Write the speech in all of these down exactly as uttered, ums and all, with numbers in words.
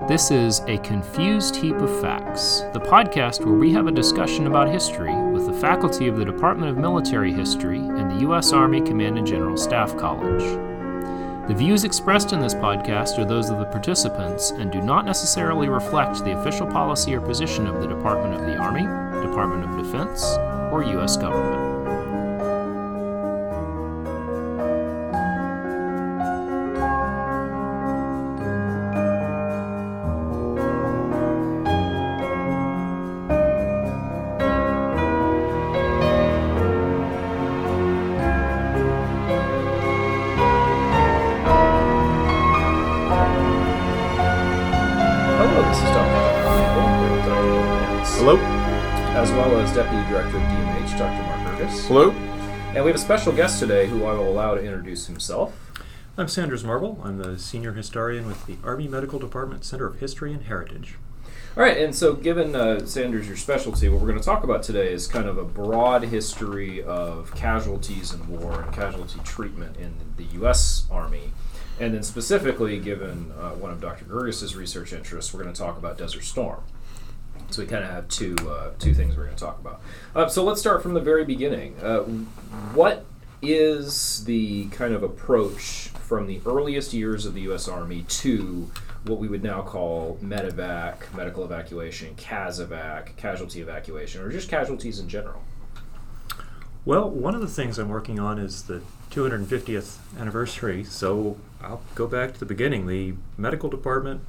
This is A Confused Heap of Facts, the podcast where we have a discussion about history with the faculty of the Department of Military History and the U S Army Command and General Staff College. The views expressed in this podcast are those of the participants and do not necessarily reflect the official policy or position of the Department of the Army, Department of Defense, or U S government. Deputy Director of D M H, Doctor Mark Ergus. Hello. And we have a special guest today who I will allow to introduce himself. I'm Sanders Marble. I'm the Senior Historian with the Army Medical Department Center of History and Heritage. All right, and so given, uh, Sanders, your specialty, what we're going to talk about today is kind of a broad history of casualties in war and casualty treatment in the U S Army. And then specifically, given uh, one of Doctor Ergus's research interests, we're going to talk about Desert Storm. So we kind of have two uh, two things we're going to talk about. Uh, so let's start from the very beginning. Uh, what is the kind of approach from the earliest years of the U S Army to what we would now call medevac, medical evacuation, CASEVAC, casualty evacuation, or just casualties in general? Well, one of the things I'm working on is the two hundred fiftieth anniversary, so I'll go back to the beginning. The medical department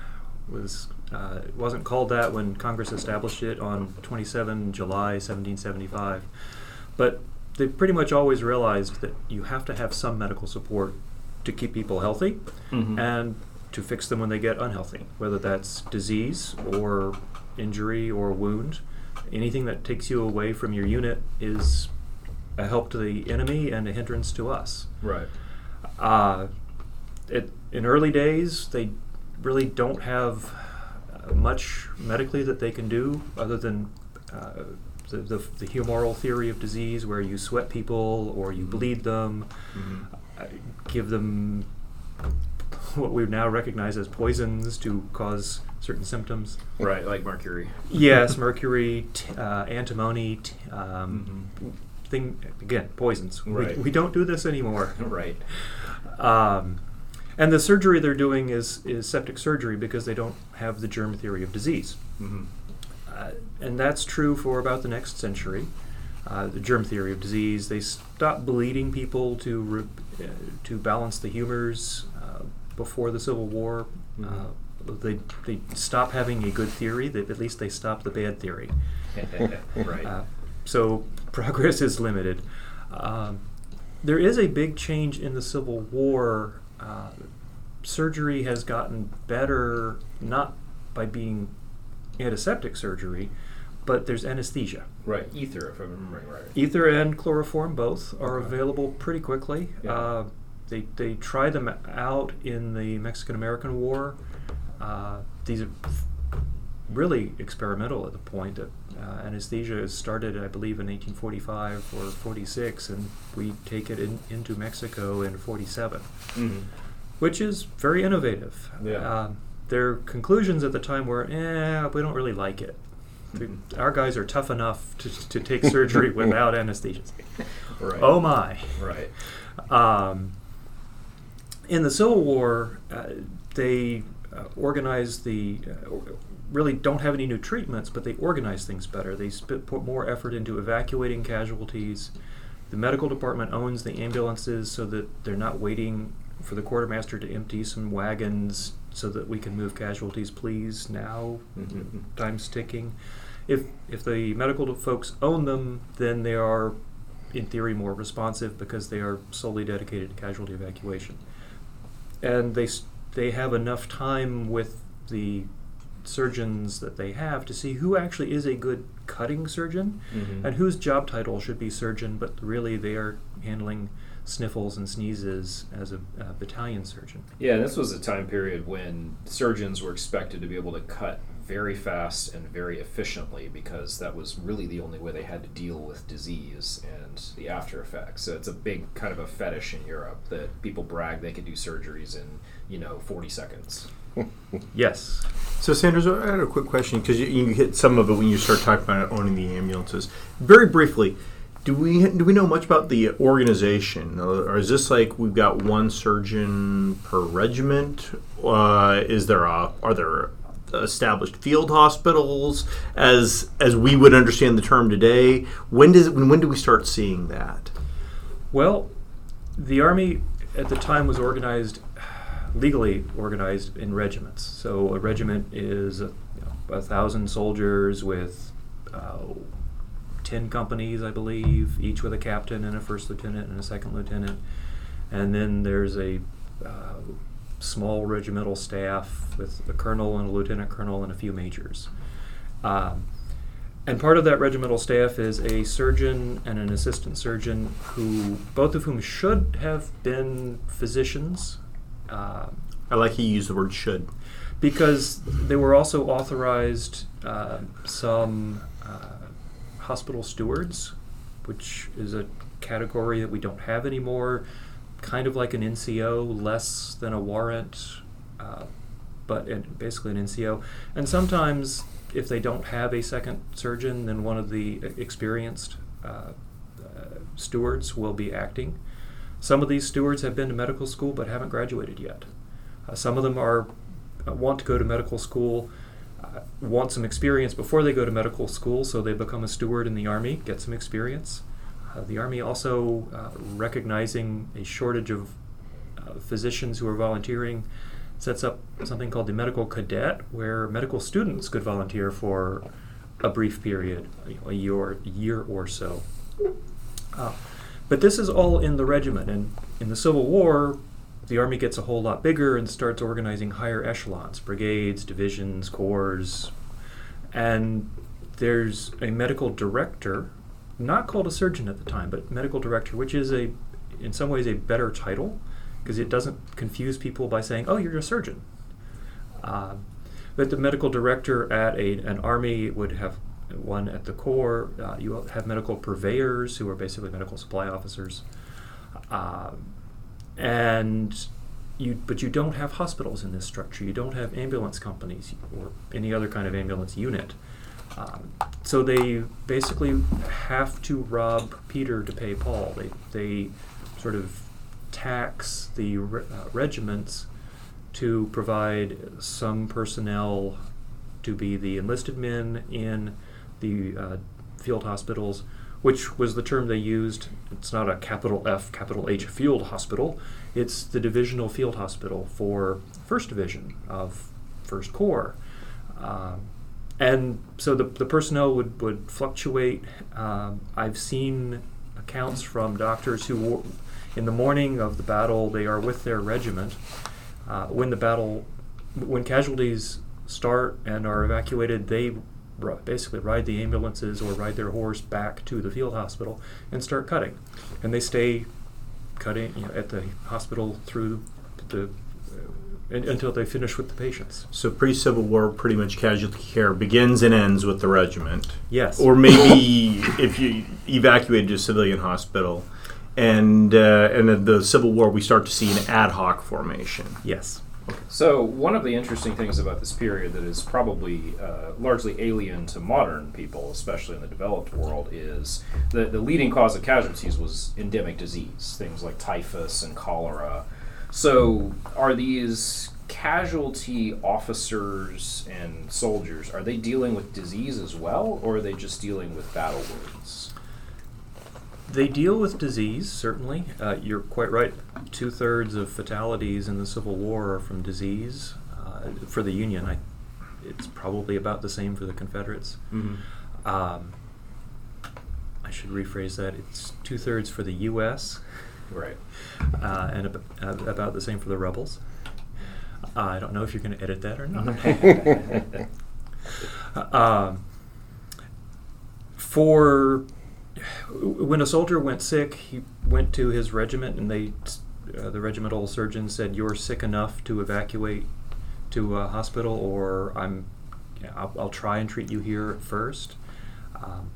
was uh, it wasn't called that when Congress established it on the twenty-seventh of July, seventeen seventy-five, but they pretty much always realized that you have to have some medical support to keep people healthy mm-hmm. and to fix them when they get unhealthy, whether that's disease or injury or wound. Anything that takes you away from your unit is a help to the enemy and a hindrance to us. Right. Uh, it, in early days, they really don't have uh, much medically that they can do other than uh, the, the, the humoral theory of disease, where you sweat people or you bleed them, mm-hmm. uh, give them what we now recognize as poisons to cause certain symptoms. Right, like mercury. Yes, mercury, t- uh, antimony, t- um, mm-hmm. thing again, poisons. Right. We, we don't do this anymore. Right. Um, And the surgery they're doing is, is septic surgery because they don't have the germ theory of disease. Mm-hmm. Uh, and that's true for about the next century. Uh, the germ theory of disease, they stopped bleeding people to re- uh, to balance the humors uh, before the Civil War. Mm-hmm. Uh, they they stopped having a good theory. They, at least they stopped the bad theory. Right. Uh, so progress is limited. Um, there is a big change in the Civil War. Uh, surgery has gotten better, not by being antiseptic surgery, but there's anesthesia. Right, ether, if I'm remembering right. Ether and chloroform both are okay. available pretty quickly. Yeah. Uh, they they tried them out in the Mexican-American War. Uh, these are really experimental at the point that uh, anesthesia started, I believe, in eighteen forty-five or forty-six, and we take it in, into Mexico in forty-seven, mm-hmm. which is very innovative. Yeah. Uh, their conclusions at the time were, eh, we don't really like it. Mm-hmm. Our guys are tough enough to, to take surgery without anesthesia. Right. Oh my. Right. Um, in the Civil War, uh, they uh, organized the... Uh, really don't have any new treatments, but they organize things better. They sp- put more effort into evacuating casualties. The medical department owns the ambulances so that they're not waiting for the quartermaster to empty some wagons so that we can move casualties, please, now. Mm-hmm. Time's ticking. If if the medical folks own them, then they are, in theory, more responsive because they are solely dedicated to casualty evacuation. And they they have enough time with the surgeons that they have to see who actually is a good cutting surgeon mm-hmm. and whose job title should be surgeon, but really they are handling sniffles and sneezes as a, a battalion surgeon. Yeah, and this was a time period when surgeons were expected to be able to cut very fast and very efficiently because that was really the only way they had to deal with disease and the after effects. So it's a big kind of a fetish in Europe that people brag they could do surgeries in, you know, forty seconds. Yes. So, Sanders, I had a quick question, because you, you hit some of it when you start talking about owning the ambulances. Very briefly, do we do we know much about the organization? Or is this like we've got one surgeon per regiment? Uh, is there a are there established field hospitals as as we would understand the term today? When does when, when do we start seeing that? Well, the Army at the time was organized, legally organized in regiments. So a regiment is you know, a thousand soldiers with uh, ten companies, I believe, each with a captain and a first lieutenant and a second lieutenant. And then there's a uh, small regimental staff with a colonel and a lieutenant colonel and a few majors. Um, and part of that regimental staff is a surgeon and an assistant surgeon, who both of whom should have been physicians. Uh, I like you use the word should. Because they were also authorized uh, some uh, hospital stewards, which is a category that we don't have anymore, kind of like an N C O, less than a warrant, uh, but and basically an N C O. And sometimes, if they don't have a second surgeon, then one of the experienced uh, uh, stewards will be acting. Some of these stewards have been to medical school but haven't graduated yet. Uh, some of them are uh, want to go to medical school, uh, want some experience before they go to medical school, so they become a steward in the Army, get some experience. Uh, the Army also, uh, recognizing a shortage of uh, physicians who are volunteering, sets up something called the Medical Cadet, where medical students could volunteer for a brief period, you know, a year, year or so. Uh, but this is all in the regiment, and in the Civil War, the Army gets a whole lot bigger and starts organizing higher echelons, brigades, divisions, corps, and there's a medical director, not called a surgeon at the time, but medical director, which is a, in some ways, a better title, because it doesn't confuse people by saying, oh, you're a surgeon. Uh, but the medical director at a, an Army would have one at the Corps. Uh, you have medical purveyors, who are basically medical supply officers. Uh, and you, but you don't have hospitals in this structure. You don't have ambulance companies or any other kind of ambulance unit. Um, so they basically have to rob Peter to pay Paul. They they sort of tax the re- uh, regiments to provide some personnel to be the enlisted men in the uh, field hospitals, which was the term they used. It's not a capital F, capital H field hospital. It's the divisional field hospital for first Division of First Corps. Um, and so the, the personnel would, would fluctuate. Um, I've seen accounts from doctors who, were, in the morning of the battle, they are with their regiment. Uh, when the battle, when casualties start and are evacuated, they r- basically ride the ambulances or ride their horse back to the field hospital and start cutting. And they stay cutting, you know, at the hospital through the uh, in, until they finish with the patients. So pre-Civil War, pretty much casualty care begins and ends with the regiment. Yes. Or maybe if you evacuated to a civilian hospital. And uh, and in the Civil War, we start to see an ad hoc formation. Yes. So one of the interesting things about this period that is probably uh, largely alien to modern people, especially in the developed world, is the, the leading cause of casualties was endemic disease, things like typhus and cholera. So are these casualty officers and soldiers, are they dealing with disease as well, or are they just dealing with battle wounds? They deal with disease, certainly. Uh, you're quite right. Two-thirds of fatalities in the Civil War are from disease. Uh, for the Union, I, it's probably about the same for the Confederates. Mm-hmm. Um, I should rephrase that. It's two-thirds for the U S Right. Uh, and ab- uh, about the same for the rebels. Uh, I don't know if you're going to edit that or not. um, for... When a soldier went sick, he went to his regiment, and they, uh, the regimental surgeon said, "You're sick enough to evacuate to a hospital, or I'm, you know, I'll, I'll try and treat you here at first." Um,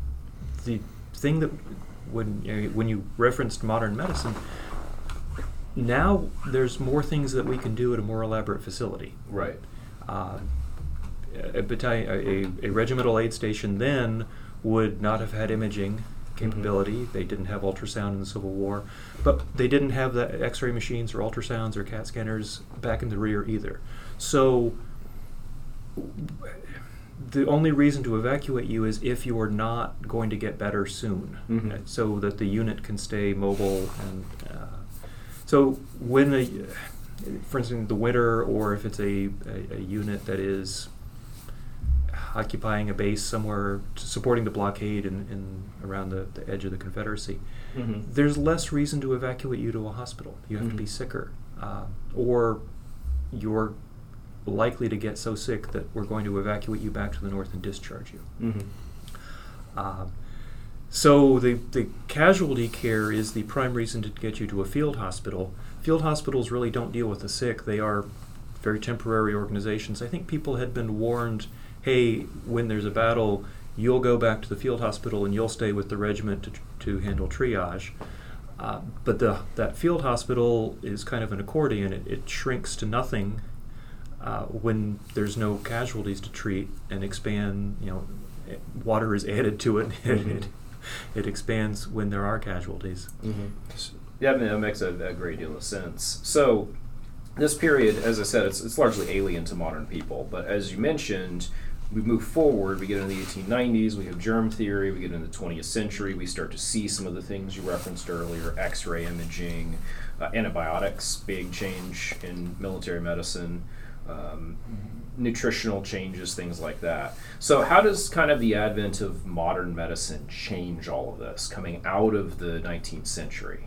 the thing that when you know, when you referenced modern medicine, now there's more things that we can do at a more elaborate facility. Right. Uh, a, battalion, a, a regimental aid station then would not have had imaging capability. Mm-hmm. They didn't have ultrasound in the Civil War, but they didn't have the X-ray machines or ultrasounds or CAT scanners back in the rear either. So the only reason to evacuate you is if you are not going to get better soon, mm-hmm. uh, so that the unit can stay mobile. And uh, so when, a, for instance, the winter, or if it's a, a, a unit that is occupying a base somewhere supporting the blockade in, in around the, the edge of the Confederacy, mm-hmm. there's less reason to evacuate you to a hospital. You have mm-hmm. to be sicker, uh, or you're likely to get so sick that we're going to evacuate you back to the north and discharge you. Mm-hmm. Uh, so the, the casualty care is the prime reason to get you to a field hospital. Field hospitals really don't deal with the sick. They are very temporary organizations. I think people had been warned, hey, when there's a battle, you'll go back to the field hospital and you'll stay with the regiment to, to handle triage. Uh, but the, that field hospital is kind of an accordion. It, it shrinks to nothing uh, when there's no casualties to treat, and expand, you know, water is added to it. Mm-hmm. it, it expands when there are casualties. Mm-hmm. Yeah, I mean, that makes a, a great deal of sense. So this period, as I said, it's, it's largely alien to modern people. But as you mentioned, we move forward, we get into the eighteen nineties, we have germ theory, we get into the twentieth century, we start to see some of the things you referenced earlier, X-ray imaging, uh, antibiotics, big change in military medicine, um, nutritional changes, things like that. So how does kind of the advent of modern medicine change all of this coming out of the nineteenth century?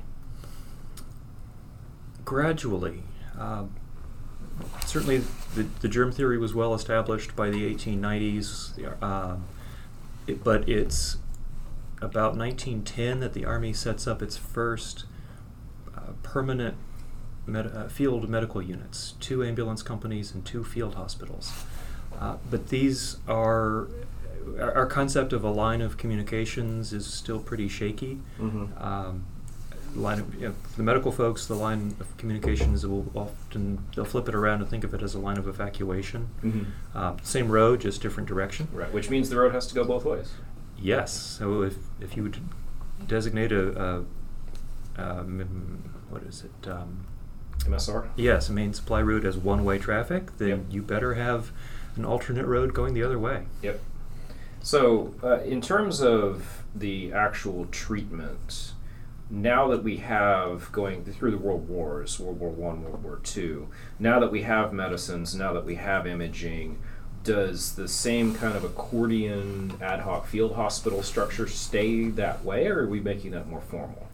Gradually. Um, certainly the, the germ theory was well established by the eighteen nineties, uh, it, but it's about nineteen ten that the Army sets up its first uh, permanent med- uh, field medical units, two ambulance companies and two field hospitals. Uh, but these are, our, our concept of a line of communications is still pretty shaky. Mm-hmm. Um, line of, you know, the medical folks, the line of communications will often, they'll flip it around and think of it as a line of evacuation. Mm-hmm. Uh, same road, just different direction. Right, which means the road has to go both ways. Yes. So if if you would designate a, a um, what is it? Um, M S R? Yes, a main supply route as one-way traffic, then yep. you better have an alternate road going the other way. Yep. So uh, in terms of the actual treatment, now that we have, going through the World Wars, World War One, World War Two, now that we have medicines, now that we have imaging, does the same kind of accordion ad hoc field hospital structure stay that way, or are we making that more formal?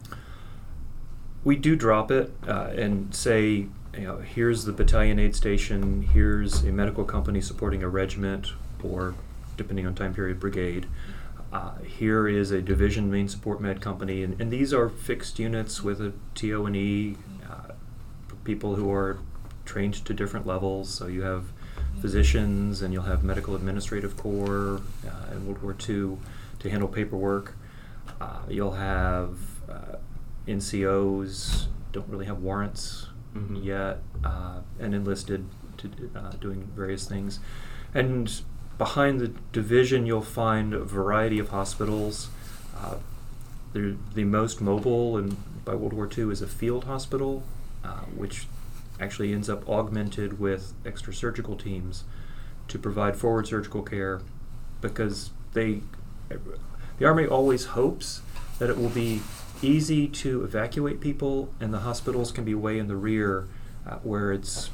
We do drop it uh, and say, you know, here's the battalion aid station, here's a medical company supporting a regiment, or depending on time period, brigade. Uh, here is a division main support med company, and, and these are fixed units with a T O and E, uh, people who are trained to different levels. So you have physicians, and you'll have medical administrative corps uh, in World War Two to handle paperwork. Uh, you'll have uh, N C Os, don't really have warrants mm-hmm. yet, uh, and enlisted to uh, doing various things. And behind the division, you'll find a variety of hospitals. Uh, the most mobile, and by World War Two, is a field hospital, uh, which actually ends up augmented with extra surgical teams to provide forward surgical care, because they, the Army always hopes that it will be easy to evacuate people, and the hospitals can be way in the rear, uh, where it's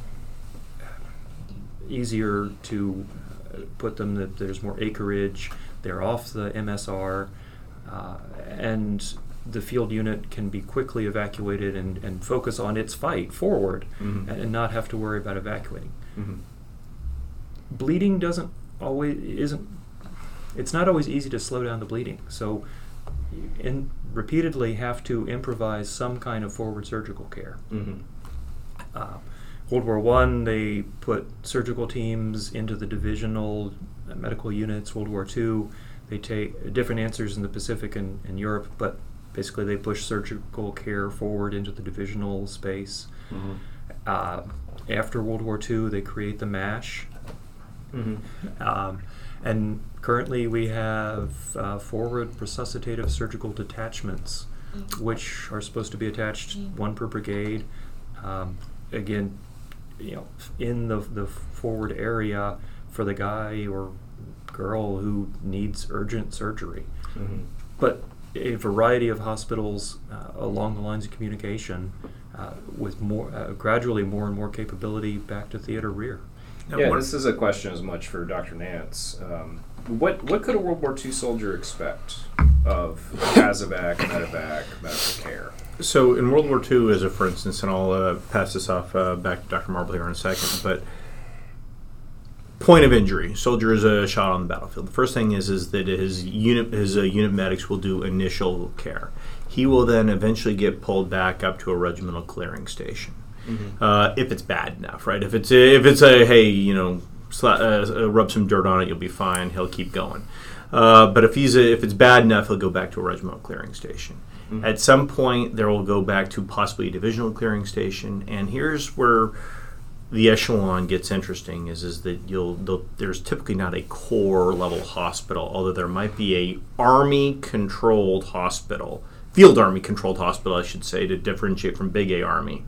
easier to put them, that there's more acreage, they're off the M S R, uh, and the field unit can be quickly evacuated and, and focus on its fight forward, mm-hmm. and, and not have to worry about evacuating. Mm-hmm. Bleeding doesn't always, isn't, it's not always easy to slow down the bleeding, so you in, repeatedly have to improvise some kind of forward surgical care. Mm-hmm. Uh, World War One, they put surgical teams into the divisional medical units. World War Two, they take different answers in the Pacific and, and Europe, but basically they push surgical care forward into the divisional space. Mm-hmm. Uh, after World War Two, they create the MASH. Mm-hmm. Um, and currently we have uh, forward resuscitative surgical detachments, which are supposed to be attached one per brigade. Um, again, you know, in the the forward area for the guy or girl who needs urgent surgery. Mm-hmm. But a variety of hospitals uh, along the lines of communication uh, with more uh, gradually more and more capability back to theater rear. Yeah, this is a question as much for Doctor Nance. Um, what what could a World War Two soldier expect of CASEVAC, medevac, medical care? So in World War Two, as a for instance, and I'll uh, pass this off uh, back to Doctor Marble here in a second, but point of injury, soldier is a shot on the battlefield. The first thing is is that his unit his uh, unit medics will do initial care. He will then eventually get pulled back up to a regimental clearing station. Mm-hmm. Uh, if it's bad enough, right? If it's a, if it's a hey, you know, sla- uh, uh, rub some dirt on it, you'll be fine. He'll keep going. Uh, but if he's a, if it's bad enough, he'll go back to a regimental clearing station. Mm-hmm. At some point, there will go back to possibly a divisional clearing station. And here's where the echelon gets interesting: is is that you'll there's typically not a corps level hospital, although there might be a army controlled hospital, field army controlled hospital, I should say, to differentiate from Big A Army,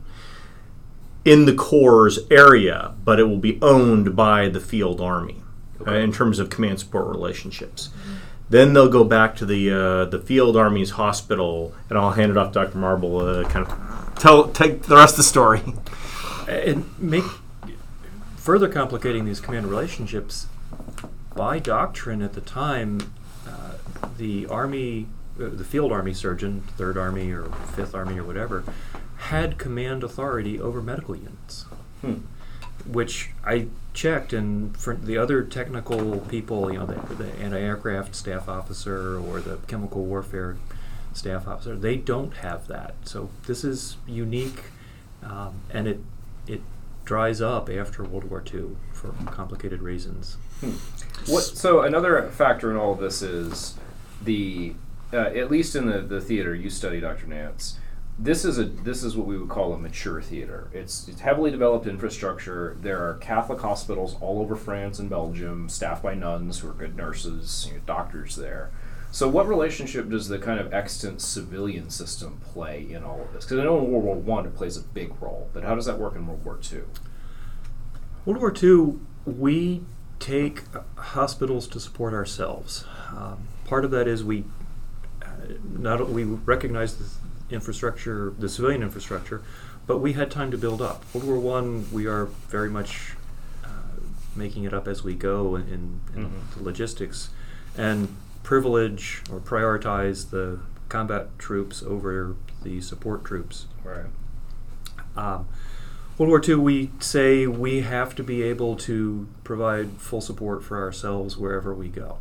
in the Corps' area, but it will be owned by the field army. Okay. uh, in terms of command support relationships. Mm-hmm. Then they'll go back to the uh, the field army's hospital, and I'll hand it off to Doctor Marble to uh, kind of tell take the rest of the story. And make further complicating these command relationships, by doctrine at the time, uh, the army, uh, the field army surgeon, Third Army or Fifth Army or whatever, had command authority over medical units, hmm. which I checked, and for the other technical people, you know, the, the anti-aircraft staff officer or the chemical warfare staff officer, they don't have that. So this is unique, um, and it it dries up after World War Two for complicated reasons. Hmm. What? So another factor in all of this is the, uh, at least in the, the theater you study, Doctor Nance, This is a this is what we would call a mature theater. It's, it's heavily developed infrastructure. There are Catholic hospitals all over France and Belgium, staffed by nuns who are good nurses, you know, doctors there. So what relationship does the kind of extant civilian system play in all of this? Because I know in World War One it plays a big role, but how does that work in World War Two? World War Two, we take hospitals to support ourselves. Um, part of that is we uh, not we recognize the infrastructure, the civilian infrastructure, but we had time to build up. World War One, we are very much uh, making it up as we go in, in, in mm-hmm. the logistics, and privilege or prioritize the combat troops over the support troops. Right. Um, World War Two, we say we have to be able to provide full support for ourselves wherever we go.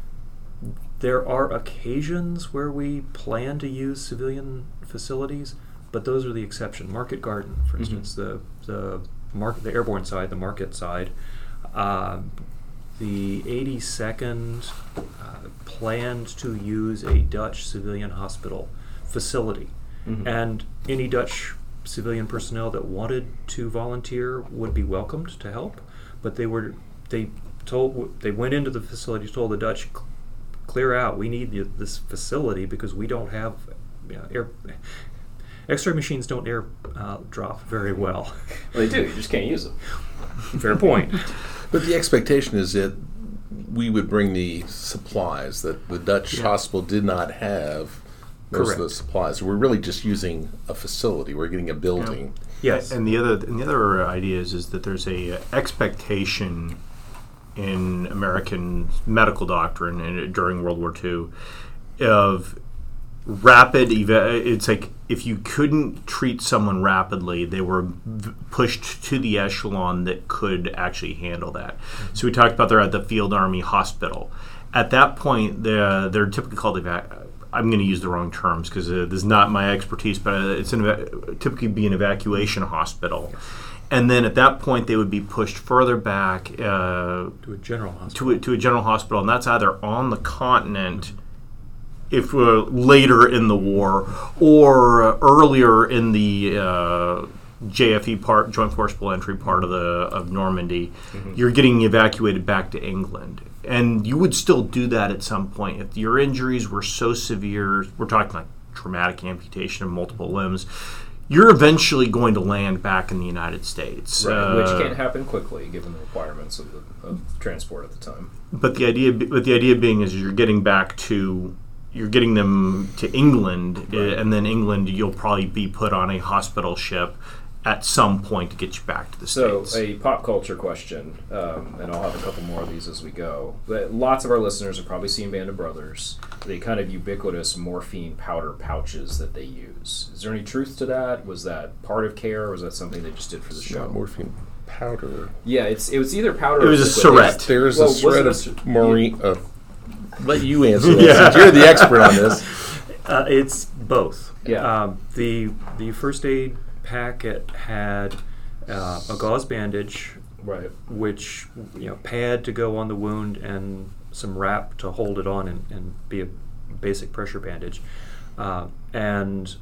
There are occasions where we plan to use civilian facilities, but those are the exception. Market Garden, for mm-hmm. instance, the the market, the airborne side, the market side, uh, the eighty-second uh, planned to use a Dutch civilian hospital facility, mm-hmm. and any Dutch civilian personnel that wanted to volunteer would be welcomed to help, but they were they told they went into the facility, told the Dutch, clear out, we need the, this facility because we don't have you know, air x-ray machines don't air uh, drop very well. Well, they do, you just can't use them. Fair point. But the expectation is that we would bring the supplies that the Dutch yeah. hospital did not have. Most Correct. of the supplies. We're really just using a facility. We're getting a building. Yeah. Yes. And the other and the other idea is, is that there's a uh, expectation in American medical doctrine and during World War Two of rapid eva- it's like if you couldn't treat someone rapidly, they were v- pushed to the echelon that could actually handle that. Mm-hmm. So we talked about they're at the Field Army Hospital. At that point, they're, they're typically called evac- I'm going to use the wrong terms because uh, this is not my expertise, but uh, it's an eva- typically be an evacuation hospital. Yes. And then at that point, they would be pushed further back uh, to a general hospital. To a, to a general hospital, and that's either on the continent if uh, later in the war or uh, earlier in the uh, J F E part, Joint Forcible Entry part of the of Normandy, mm-hmm. you're getting evacuated back to England. And you would still do that at some point. If your injuries were so severe, we're talking like traumatic amputation of multiple limbs, you're eventually going to land back in the United States. Right, uh, which can't happen quickly given the requirements of, the, of transport at the time. But the idea but the idea being is you're getting back to you're getting them to England, right. uh, and then England you'll probably be put on a hospital ship at some point to get you back to the so, States. So, a pop culture question, um, and I'll have a couple more of these as we go. But lots of our listeners have probably seen Band of Brothers, the kind of ubiquitous morphine powder pouches that they use. Is there any truth to that? Was that part of care, or was that something they just did for the it's show? Not morphine powder. Yeah, it's it was either powder it or was a liquid. syringe. There's well, a shred was of it a, marine... Uh, let you answer that, yeah. since you're the expert on this. Uh, it's both. Yeah. Um, the, the first aid packet had uh, a gauze bandage, right, which you know pad to go on the wound and some wrap to hold it on and, and be a basic pressure bandage. Uh, and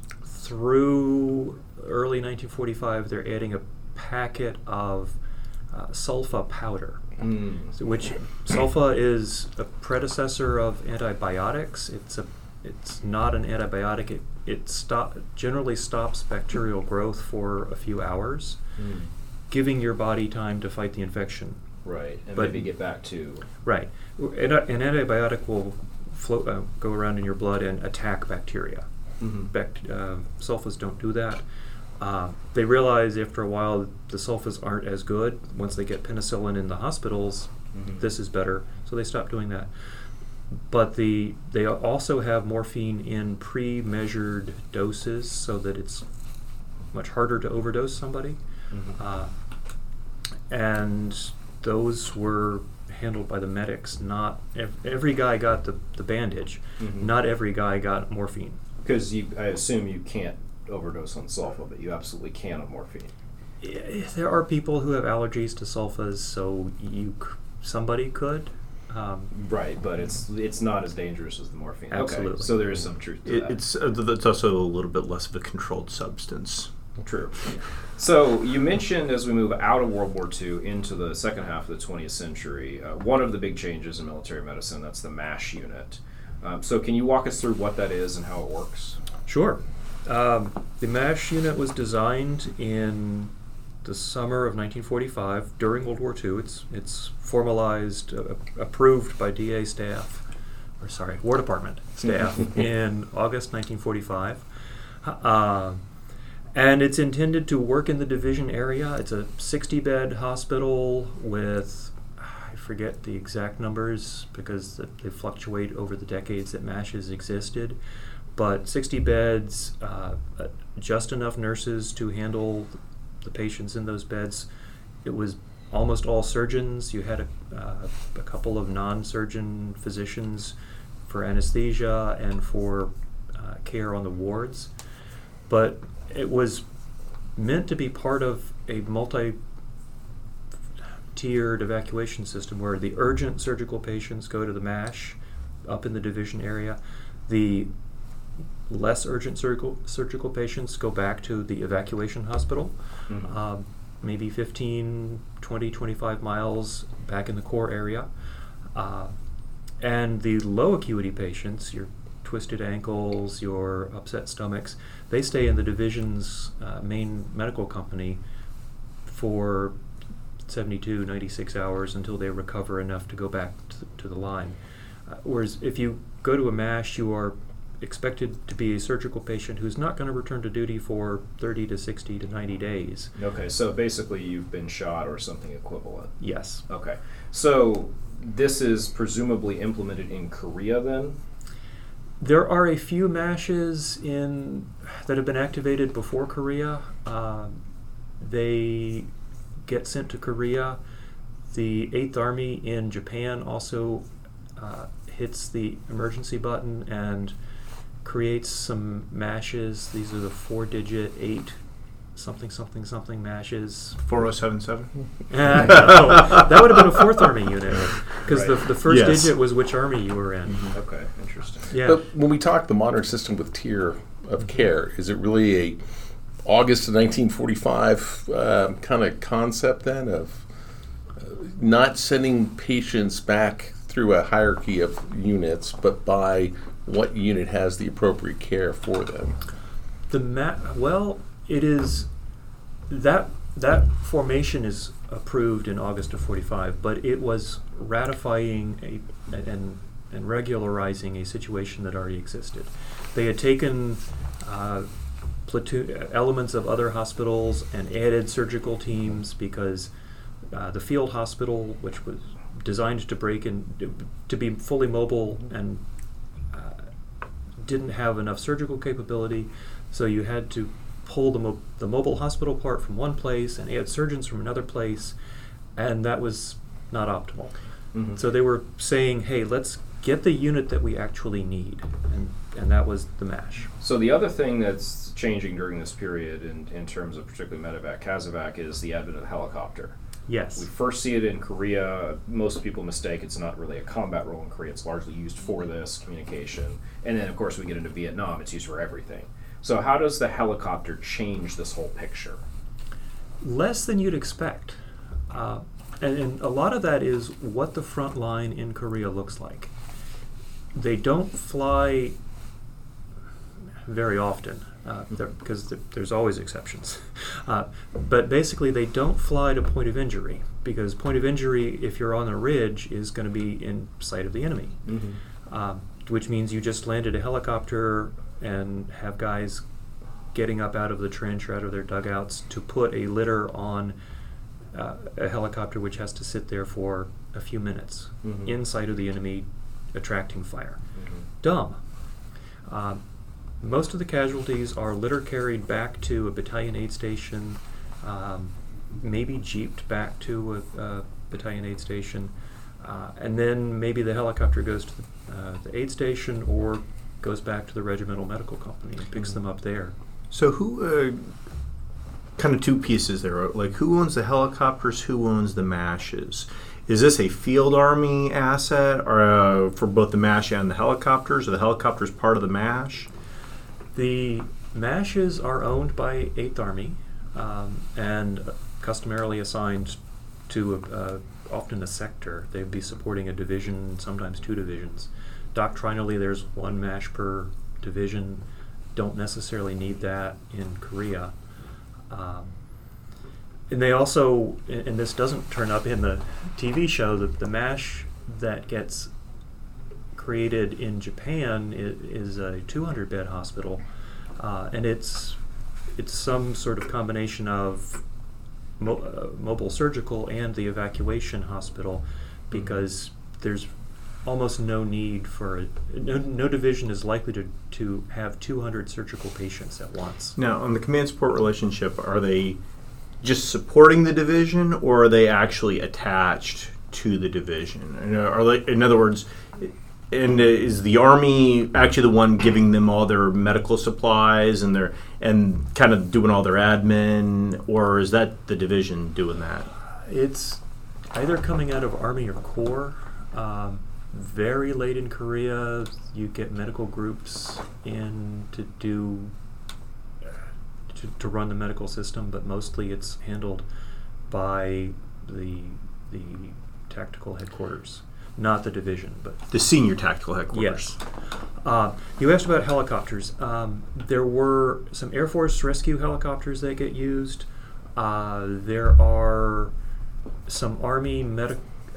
through early nineteen forty-five, they're adding a packet of uh, sulfa powder, mm. so which sulfa is a predecessor of antibiotics. It's a it's not an antibiotic. It It stop, generally stops bacterial growth for a few hours, mm. giving your body time to fight the infection. Right, and but, maybe get back to... Right. An, an antibiotic will float, uh, go around in your blood and attack bacteria. Mm-hmm. Bact- uh, sulfas don't do that. Uh, they realize after a while the sulfas aren't as good. Once they get penicillin in the hospitals, mm-hmm. this is better, so they stop doing that. But the they also have morphine in pre-measured doses so that it's much harder to overdose somebody. Mm-hmm. Uh, and those were handled by the medics. Not ev- every guy got the, the bandage. Mm-hmm. Not every guy got morphine. Because you, I assume you can't overdose on sulfa, but you absolutely can on morphine. Yeah, there are people who have allergies to sulfas, so you c- somebody could. Um, right, but it's it's not as dangerous as the morphine. Absolutely. Okay, so there is some truth to it, that. It's uh, it's also a little bit less of a controlled substance. True. So you mentioned as we move out of World War Two into the second half of the twentieth century, uh, one of the big changes in military medicine, that's the MASH unit. Um, so can you walk us through what that is and how it works? Sure. Um, the MASH unit was designed in the summer of nineteen forty-five during World War Two. It's it's formalized, uh, approved by D A staff, or sorry, War Department staff in August nineteen forty-five. Uh, and it's intended to work in the division area. It's a sixty-bed hospital with, I forget the exact numbers because they fluctuate over the decades that MASH has existed, but sixty beds, uh, just enough nurses to handle the patients in those beds. It was almost all surgeons. You had a, uh, a couple of non-surgeon physicians for anesthesia and for uh, care on the wards. But it was meant to be part of a multi-tiered evacuation system where the urgent surgical patients go to the MASH up in the division area. The less urgent surgical surgical patients go back to the evacuation hospital, mm-hmm. um, maybe fifteen, twenty, twenty-five miles back in the core area. Uh, and the low acuity patients, your twisted ankles, your upset stomachs, they stay in the division's uh, main medical company for seventy-two, ninety-six hours until they recover enough to go back to, to the line. Uh, whereas if you go to a MASH, you are expected to be a surgical patient who's not going to return to duty for thirty to sixty to ninety days. Okay, so basically you've been shot or something equivalent. Yes. Okay, so this is presumably implemented in Korea then? There are a few MASHs in that have been activated before Korea. Uh, they get sent to Korea. The eighth Army in Japan also uh, hits the emergency button and creates some MASHs. These are the four-digit eight something something something MASHs. four oh seven seven? Uh, no, that would have been a fourth Army unit. because Right. the, the first Yes. digit was which army you were in. Okay, interesting. Yeah. But when we talk the modern system with tier of care, is it really a August of nineteen forty-five uh, kind of concept then of uh, not sending patients back through a hierarchy of units, but by what unit has the appropriate care for them? The ma- well, it is that that formation is approved in August of forty-five, but it was ratifying a and and regularizing a situation that already existed. They had taken uh, platoon elements of other hospitals and added surgical teams because uh, the field hospital, which was designed to break in to be fully mobile and uh, didn't have enough surgical capability, so you had to pull the, mo- the mobile hospital part from one place and add surgeons from another place, and that was not optimal. Mhm. So they were saying, hey, let's get the unit that we actually need, and, and that was the MASH. So the other thing that's changing during this period in, in terms of particularly medevac, casevac, is the advent of the helicopter. We Yes. first see it in Korea. Most people mistake it's not really a combat role in Korea. It's largely used for this communication. And then, of course, we get into Vietnam. It's used for everything. So how does the helicopter change this whole picture? Less than you'd expect. Uh, and, and a lot of that is what the front line in Korea looks like. They don't fly very often, uh, there- because th- there's always exceptions. Uh, but basically, they don't fly to point of injury, because point of injury, if you're on a ridge, is going to be in sight of the enemy. Mm-hmm. um, which means you just landed a helicopter and have guys getting up out of the trench or out of their dugouts to put a litter on uh, a helicopter which has to sit there for a few minutes Mhm. in sight of the enemy, attracting fire. Mm-hmm. Dumb. Um, most of the casualties are litter carried back to a battalion aid station, um, maybe jeeped back to a, a battalion aid station, uh, and then maybe the helicopter goes to the, uh, the aid station or goes back to the regimental medical company and picks Mhm. them up there. So who, uh, kind of two pieces there, like who owns the helicopters, who owns the MASHs? Is this a field army asset or uh, for both the MASH and the helicopters? Are the helicopters part of the MASH? The MASHs are owned by eighth Army um, and customarily assigned to a, uh, often a sector. They'd be supporting a division, sometimes two divisions. Doctrinally, there's one MASH per division. Don't necessarily need that in Korea. Um, and they also, and and this doesn't turn up in the T V show, the, the MASH that gets created in Japan is, is a two hundred bed hospital, uh, and it's it's some sort of combination of mo- uh, mobile surgical and the evacuation hospital, because there's almost no need for a, no, no division is likely to, to have two hundred surgical patients at once. Now, on the command support relationship, are they just supporting the division, or are they actually attached to the division? And are they, in other words, and is the Army actually the one giving them all their medical supplies and their and kind of doing all their admin, or is that the division doing that? It's either coming out of Army or Corps. Um, very late in Korea, you get medical groups in to do to, to run the medical system, but mostly it's handled by the the tactical headquarters, not the division. But The senior tactical headquarters. yes. Uh, you asked about helicopters. Um, there were some Air Force rescue helicopters that get used. Uh, there are some Army medic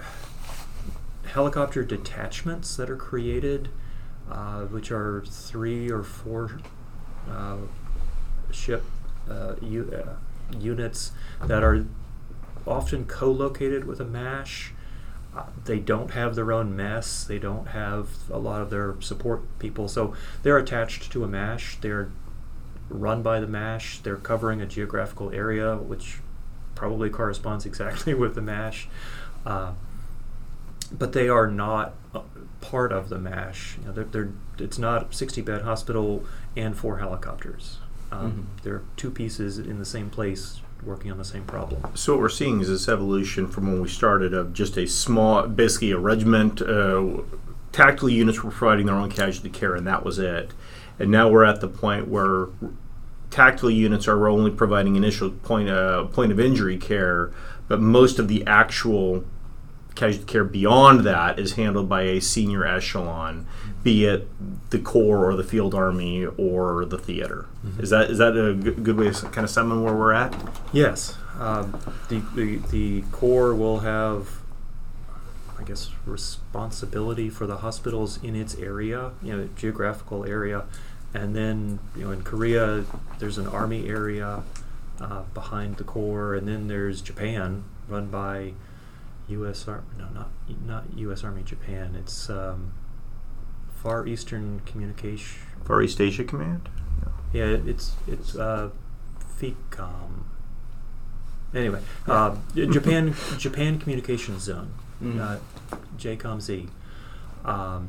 helicopter detachments that are created, uh, which are three or four uh, ship uh, u- uh, units that are often co-located with a MASH. Uh, they don't have their own mess. They don't have a lot of their support people. So they're attached to a MASH. They're run by the MASH. They're covering a geographical area, which probably corresponds exactly with the MASH. Uh, but they are not uh, part of the MASH. You know, they're, they're, it's not a sixty-bed hospital and four helicopters. Um, Mhm. They're two pieces in the same place working on the same problem. So what we're seeing is this evolution from when we started of just a small, basically a regiment, uh, tactical units were providing their own casualty care, and that was it. And now we're at the point where tactical units are only providing initial point, uh, point of injury care, but most of the actual casualty care beyond that is handled by a senior echelon, be it the Corps or the Field Army or the theater. Mm-hmm. Is that is that a good, good way to kind of summon where we're at? Yes. Um, the, the, the Corps will have, I guess, responsibility for the hospitals in its area, you know, geographical area. And then, you know, in Korea, there's an army area uh, behind the Corps, and then there's Japan, run by U S Army. No, not not U S Army Japan. It's um, Far Eastern Communication. Far East Asia Command. No. Yeah, it, it's it's uh, FECOM. Anyway, uh, Japan Japan Communications Zone, Mm-hmm. uh, J COM Z, um,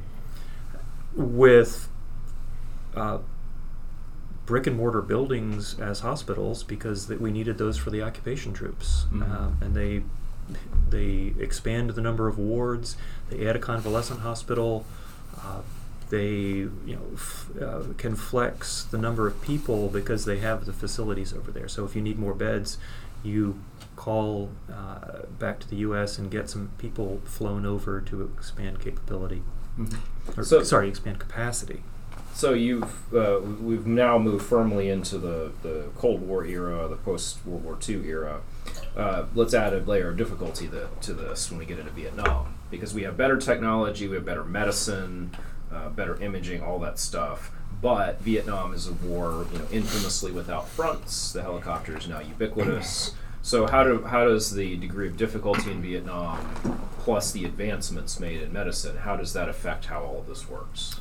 with uh, brick and mortar buildings as hospitals because th- we needed those for the occupation troops, Mm-hmm. uh, and they they expand the number of wards. They add a convalescent hospital. Uh, they you know f- uh, can flex the number of people because they have the facilities over there. So if you need more beds, you call uh, back to the U S and get some people flown over to expand capability. Mm-hmm. Or, So- sorry, expand capacity. So you've uh, we've now moved firmly into the, the Cold War era, the post World War Two era. Uh, let's add a layer of difficulty the, to this when we get into Vietnam, because we have better technology, we have better medicine, uh, better imaging, all that stuff. But Vietnam is a war, you know, infamously without fronts. The helicopter is now ubiquitous. So how do how does the degree of difficulty in Vietnam, plus the advancements made in medicine, how does that affect how all of this works?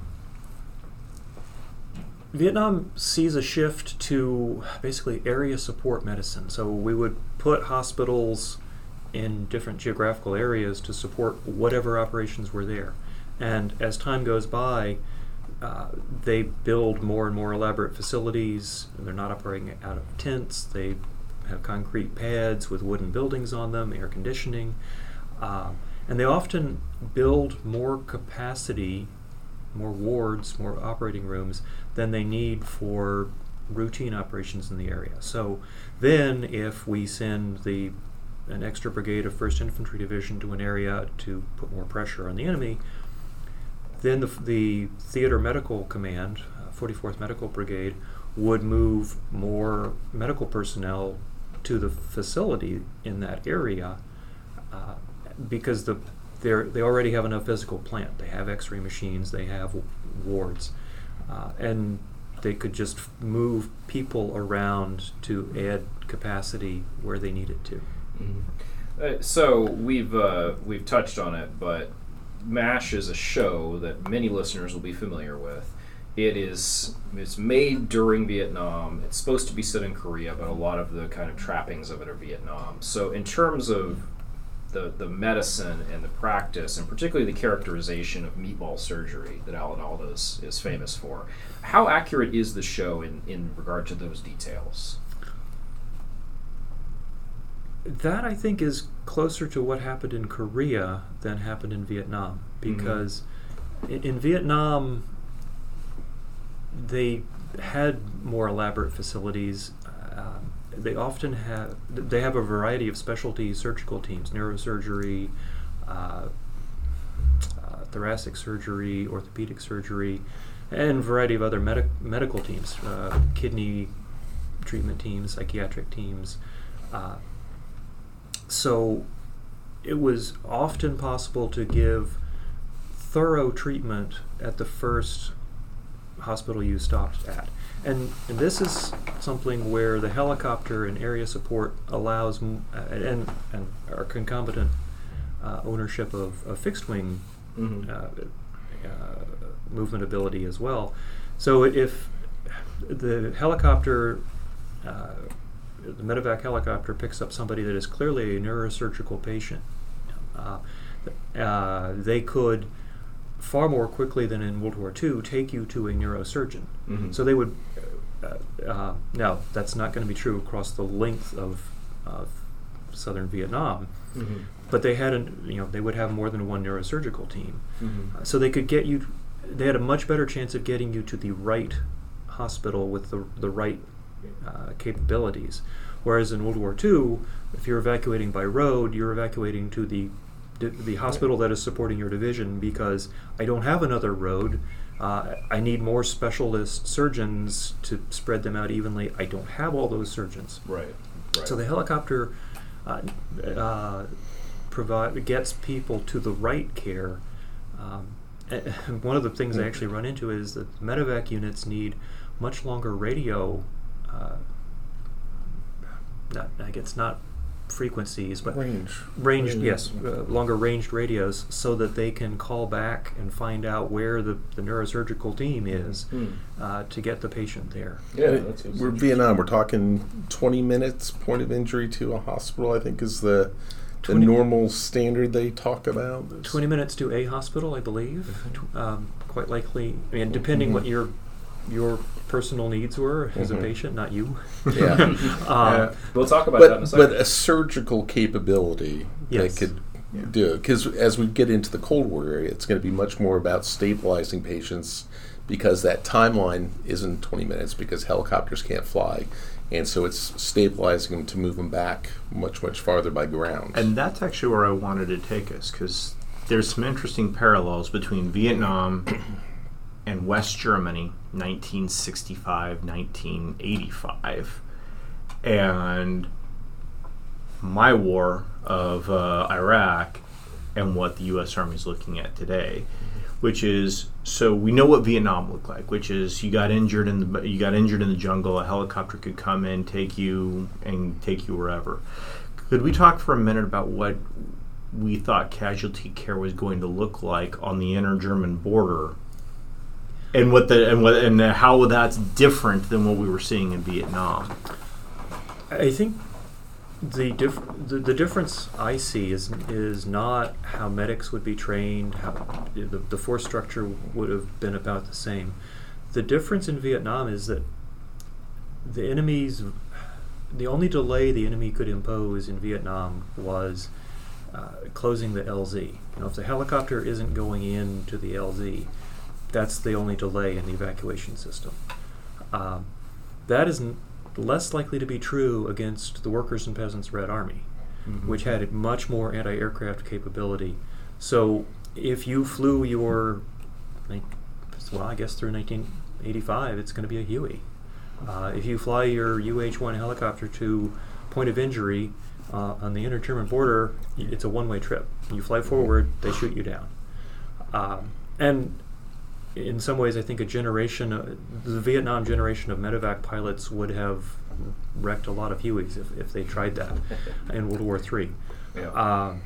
Vietnam sees a shift to basically area support medicine. So we would put hospitals in different geographical areas to support whatever operations were there. And as time goes by, uh, they build more and more elaborate facilities. They're not operating out of tents. They have concrete pads with wooden buildings on them, air conditioning. Uh, and they often build more capacity, more wards, more operating rooms than they need for routine operations in the area. So then if we send the an extra brigade of first Infantry Division to an area to put more pressure on the enemy, then the, the Theater Medical Command, uh, forty-fourth Medical Brigade, would move more medical personnel to the facility in that area uh, because the They're, they already have enough physical plant. They have X-ray machines. They have w- wards. Uh, and they could just f- move people around to add capacity where they need it to. Mm-hmm. Uh, so we've uh, we've touched on it, but MASH is a show that many listeners will be familiar with. It is it's made during Vietnam. It's supposed to be set in Korea, but a lot of the kind of trappings of it are Vietnam. So in terms of the the medicine and the practice, and particularly the characterization of meatball surgery that Alan Alda is, is famous for, how accurate is the show in, in regard to those details? That, I think, is closer to what happened in Korea than happened in Vietnam. Because mm-hmm. in, in Vietnam, they had more elaborate facilities. Um, They often have they have a variety of specialty surgical teams: neurosurgery, uh, uh, thoracic surgery, orthopedic surgery, and a variety of other medic- medical teams, uh, kidney treatment teams, psychiatric teams. Uh, so it was often possible to give thorough treatment at the first hospital you stopped at. And, and this is something where the helicopter and area support allows, m- uh, and, and our concomitant uh, ownership of, of fixed wing Mm-hmm. uh, uh, movement ability as well. So if the helicopter, uh, the medevac helicopter picks up somebody that is clearly a neurosurgical patient, uh, uh, they could far more quickly than in World War Two take you to a neurosurgeon. Mm-hmm. So they would uh, uh, now, that's not going to be true across the length of uh, southern Vietnam, Mm-hmm. but they hadn't, you know, they would have more than one neurosurgical team. Mm-hmm. Uh, so they could get you, they had a much better chance of getting you to the right hospital with the, the right uh, capabilities. Whereas in World War Two, if you're evacuating by road, you're evacuating to the the hospital that is supporting your division because I don't have another road. Uh, I need more specialist surgeons to spread them out evenly. I don't have all those surgeons. Right. Right. So the helicopter uh, uh, provide gets people to the right care. Um, and one of the things I actually run into is that medevac units need much longer radio. Uh, not, I guess not frequencies, but Range. ranged, Range. yes, uh, longer ranged radios, so that they can call back and find out where the, the neurosurgical team is Mm. uh, to get the patient there. Yeah, that's, that's We're Vietnam. We're talking twenty minutes point of injury to a hospital. I think is the the twenty normal standard they talk about. It's- Twenty minutes to a hospital, I believe. Tw- Um, quite likely, I mean, depending Mhm. what your your personal needs were as Mhm. a patient, not you. Yeah. um, We'll talk about that in a but second. but a surgical capability Yes. that could Yeah. do it, because as we get into the Cold War area, it's going to be much more about stabilizing patients, because that timeline isn't twenty minutes because helicopters can't fly, and so it's stabilizing them to move them back much much farther by ground. And that's actually where I wanted to take us, because there's some interesting parallels between Vietnam and West Germany, nineteen sixty-five, nineteen eighty-five, and my war of uh, Iraq and what the U S Army is looking at today, which is, so we know what Vietnam looked like, which is you got injured in the you got injured in the jungle, a helicopter could come in, take you, and take you wherever. Could we talk for a minute about what we thought casualty care was going to look like on the inter-German border, and what the and what and how that's different than what we were seeing in Vietnam? I think the, diff- the the difference I see is is not how medics would be trained. How the, the force structure would have been about the same. The difference in Vietnam is that the enemy's the only delay the enemy could impose in Vietnam was uh, closing the L Z. You know, if the helicopter isn't going into the L Z, that's the only delay in the evacuation system. Um, that is n- less likely to be true against the Workers' and Peasants' Red Army, Mhm. which had much more anti-aircraft capability. So if you flew your, well, I guess through nineteen eighty-five, it's going to be a Huey. Uh, if you fly your U H one helicopter to point of injury uh, on the inter-German border, y- it's a one-way trip. You fly forward, they shoot you down. Um, and in some ways, I think a generation, uh, the Vietnam generation of medevac pilots would have wrecked a lot of Hueys if, if they tried that in World War Three. Yeah. Um,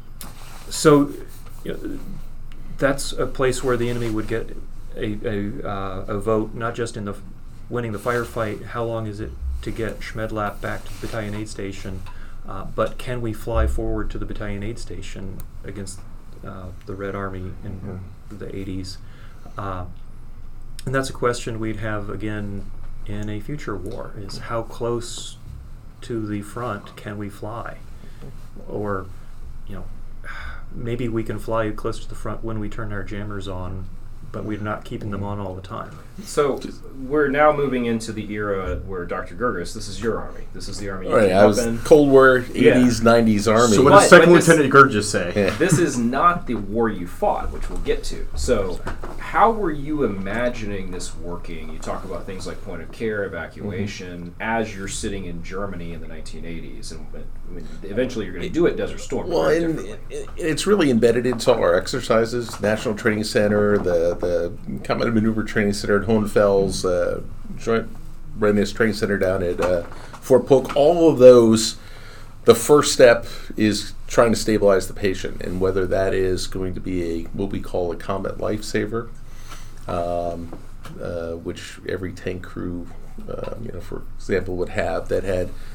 so you know, that's a place where the enemy would get a a, uh, a vote, not just in the f- winning the firefight. How long is it to get Schmedlap back to the battalion aid station? Uh, but can we fly forward to the battalion aid station against uh, the Red Army in the eighties? Uh, and that's a question we'd have again in a future war: is how close to the front can we fly? Or, you know, maybe we can fly close to the front when we turn our jammers on, but we're not keeping them on all the time. So we're now moving into the era where Doctor Gerges, this is your army. This is the army you All right, came I up was in. Cold War, Yeah. eighties, nineties Army. So what But- does Second but this- Lieutenant Gurgis say? Yeah. This is not the war you fought, which we'll get to. So how were you imagining this working? You talk about things like point of care, evacuation, as you're sitting in Germany in the nineteen eighties. And I mean, eventually you're going to do it Desert Storm. but Well, very and differently. it, it's really embedded into all our exercises. National Training Center, the the Combat Maneuver Training Center at Hohenfels, uh, Joint Readiness Training Center down at uh, Fort Polk. All of those, the first step is trying to stabilize the patient, and whether that is going to be a what we call a combat lifesaver, um, uh, which every tank crew, uh, you know, for example, would have that had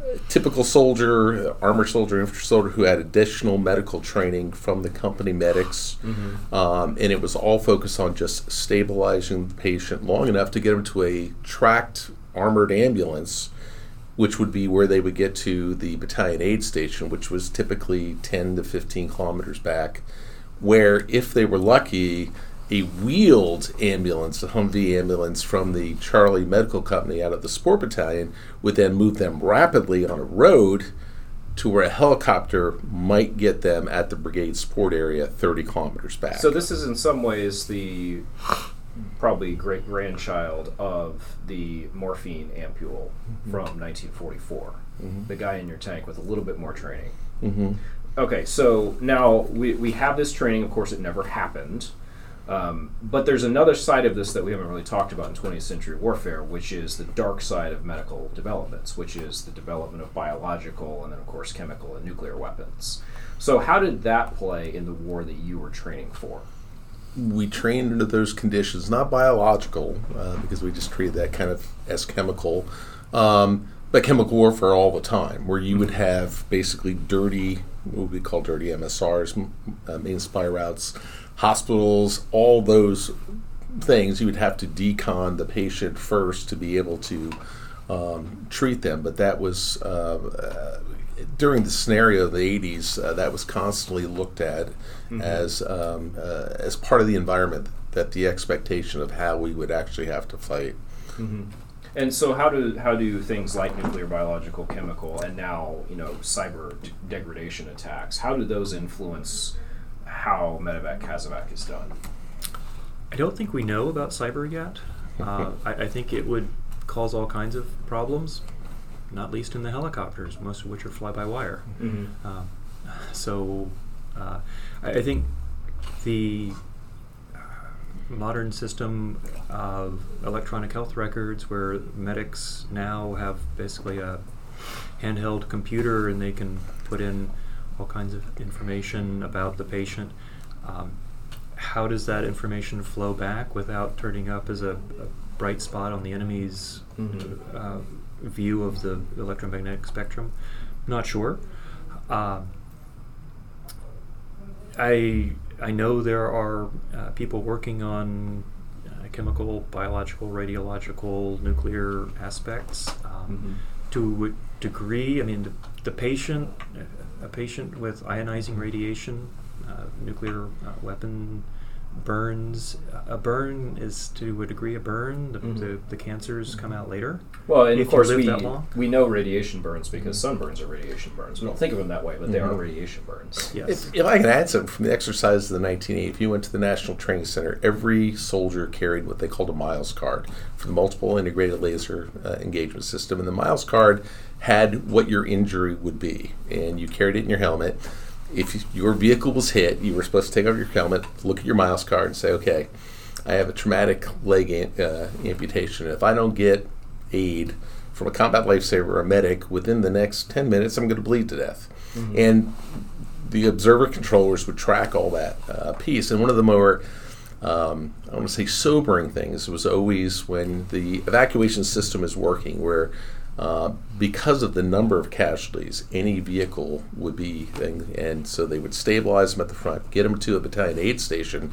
typical soldier, armor soldier, infantry soldier who had additional medical training from the company medics, mm-hmm. um, and it was all focused on just stabilizing the patient long enough to get him to a tracked armored ambulance, which would be where they would get to the battalion aid station, which was typically ten to fifteen kilometers back, where if they were lucky, a wheeled ambulance, a Humvee ambulance from the Charlie Medical Company out of the Sport Battalion, would then move them rapidly on a road to where a helicopter might get them at the brigade support area thirty kilometers back. So this is in some ways the probably great grandchild of the morphine ampule mm-hmm. from nineteen forty-four. Mm-hmm. The guy in your tank with a little bit more training. Mm-hmm. Okay, so now we, we have this training. Of course, it never happened. Um, but there's another side of this that we haven't really talked about in twentieth century warfare, which is the dark side of medical developments, which is the development of biological and then, of course, chemical and nuclear weapons. So how did that play in the war that you were training for? We trained under those conditions, not biological, uh, because we just treated that kind of as chemical, um, but chemical warfare all the time, where you would have basically dirty, what we call dirty M S Rs, uh, main supply routes, hospitals, all those things. You would have to decon the patient first to be able to um, treat them. But that was, uh, uh, during the scenario of the eighties, uh, that was constantly looked at mm-hmm. as um, uh, as part of the environment, that the expectation of how we would actually have to fight. Mm-hmm. And so how do how do things like nuclear, biological, chemical, and now, you know, cyber d- degradation attacks, how do those influence how medevac CASEVAC is done? I don't think we know about cyber yet. Uh, I, I think it would cause all kinds of problems, not least in the helicopters, most of which are fly-by-wire. Mm-hmm. Uh, so uh, I, I think the modern system of electronic health records, where medics now have basically a handheld computer and they can put in all kinds of information about the patient. Um, how does that information flow back without turning up as a, a bright spot on the enemy's mm-hmm. uh, view of the electromagnetic spectrum? Not sure. Uh, I I know there are uh, people working on uh, chemical, biological, radiological, nuclear aspects. Um, mm-hmm. To a degree, I mean, the, the patient, a patient with ionizing radiation, uh, nuclear uh, weapon burns, a burn is to a degree a burn. The, mm-hmm. the, the cancers come out later. Well, and if of course you live we, that long. we know radiation burns because sunburns are radiation burns. We don't think of them that way, but mm-hmm. they are radiation burns. Yes. If, if I can add something from the exercises of the nineteen eighties, if you went to the National Training Center, every soldier carried what they called a Miles card for the Multiple Integrated Laser uh, Engagement System. And the Miles card had what your injury would be, and you carried it in your helmet. If your vehicle was hit, you were supposed to take off your helmet, look at your Miles card, and say, okay, I have a traumatic leg am- uh, amputation. If I don't get aid from a combat lifesaver or a medic within the next ten minutes, I'm going to bleed to death. Mm-hmm. And the observer controllers would track all that uh, piece. And one of the more, um, I want to say, sobering things was always when the evacuation system is working, where Uh, because of the number of casualties, any vehicle would be, and, and so they would stabilize them at the front, get them to a battalion aid station.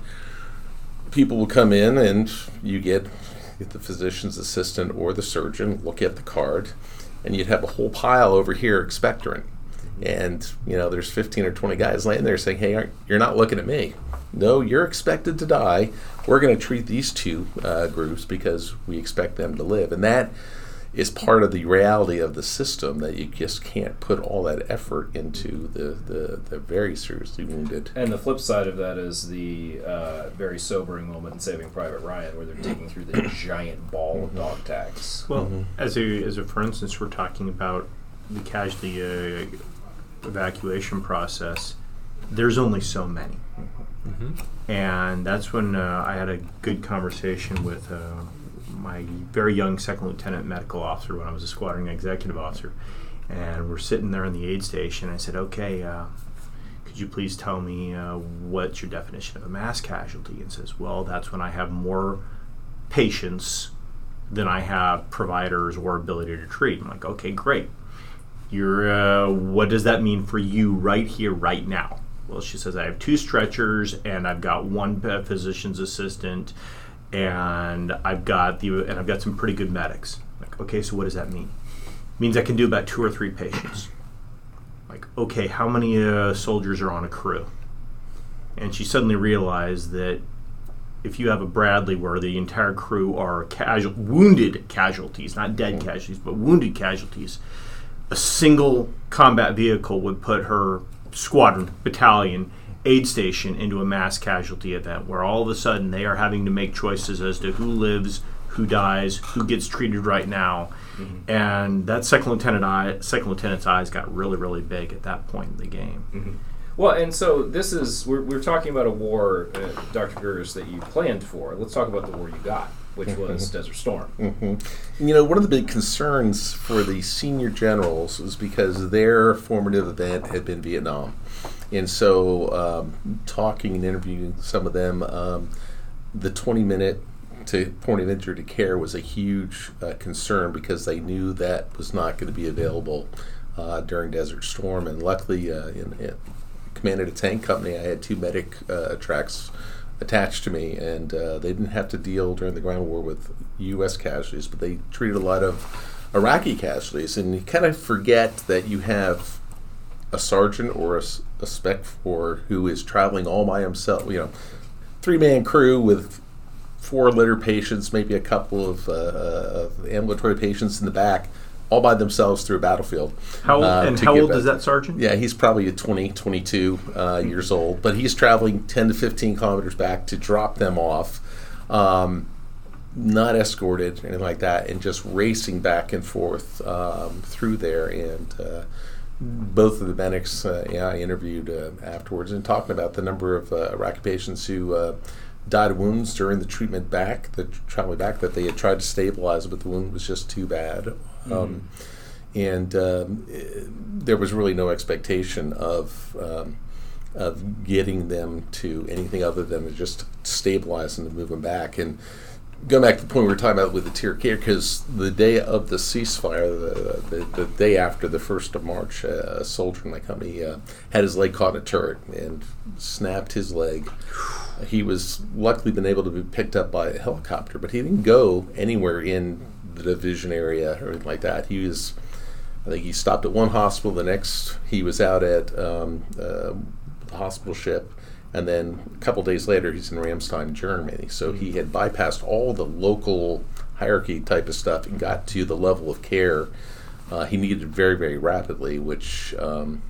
People would come in, and you get, get the physician's assistant or the surgeon look at the card, and you'd have a whole pile over here expectorant. And, you know, there's fifteen or twenty guys laying there saying, hey, aren't, you're not looking at me. No, you're expected to die. We're going to treat these two uh, groups because we expect them to live. And that is part of the reality of the system, that you just can't put all that effort into the, the, the very seriously wounded. And the flip side of that is the uh, very sobering moment in Saving Private Ryan, where they're digging through the giant ball of dog tags. Well, mm-hmm. as a as a for instance, we're talking about the casualty uh, evacuation process. There's only so many, mm-hmm. and that's when uh, I had a good conversation with Uh, my very young second lieutenant medical officer when I was a squadron executive officer, and we're sitting there in the aid station. I said, okay, uh, could you please tell me uh, what's your definition of a mass casualty? And says, well, that's when I have more patients than I have providers or ability to treat. I'm like, okay, great. You're, uh, what does that mean for you right here, right now? Well, she says, I have two stretchers, and I've got one physician's assistant, and I've got the and I've got some pretty good medics. Like, okay, so what does that mean? It means I can do about two or three patients. Like, okay, how many uh, soldiers are on a crew? And she suddenly realized that if you have a Bradley where the entire crew are casual, wounded casualties, not dead casualties, but wounded casualties, a single combat vehicle would put her squadron, battalion, aid station into a mass casualty event where all of a sudden they are having to make choices as to who lives, who dies, who gets treated right now. Mm-hmm. And that second lieutenant eye, second lieutenant's eyes got really, really big at that point in the game. Mm-hmm. Well, and so this is, we're, we're talking about a war, uh, Doctor Gerges, that you planned for. Let's talk about the war you got, which mm-hmm. was Desert Storm. Mm-hmm. You know, one of the big concerns for the senior generals was because their formative event had been Vietnam. And so um, talking and interviewing some of them, um, the twenty-minute to point of injury to care was a huge uh, concern because they knew that was not going to be available uh, during Desert Storm. And luckily, uh, in, in commanded a tank company, I had two medic uh, tracks attached to me, and uh, they didn't have to deal during the ground war with U S casualties, but they treated a lot of Iraqi casualties. And you kind of forget that you have a sergeant or a, a spec four who is traveling all by himself, you know, three-man crew with four litter patients, maybe a couple of, uh, of ambulatory patients in the back, all by themselves through a battlefield. How old, uh, and how old is that sergeant? Yeah, he's probably twenty, twenty-two uh, years old, but he's traveling ten to fifteen kilometers back to drop them off, um, not escorted, anything like that, and just racing back and forth um, through there. And uh, both of the medics uh, yeah, I interviewed uh, afterwards and talking about the number of uh, Iraqi patients who uh, died of wounds during the treatment back, the traveling back, that they had tried to stabilize, but the wound was just too bad. Mm-hmm. Um, and um, it, there was really no expectation of um, of getting them to anything other than to just stabilize them and move them back. And going back to the point we were talking about with the tier care, because the day of the ceasefire, the, the, the day after the first of March, uh, a soldier in my company uh, had his leg caught in a turret and snapped his leg. He was luckily been able to be picked up by a helicopter, but he didn't go anywhere in the division area or anything like that. He was, I think he stopped at one hospital. The next, he was out at um, uh, the hospital ship, and then a couple days later, he's in Ramstein, Germany. So he had bypassed all the local hierarchy type of stuff and got to the level of care uh, he needed very, very rapidly, which um,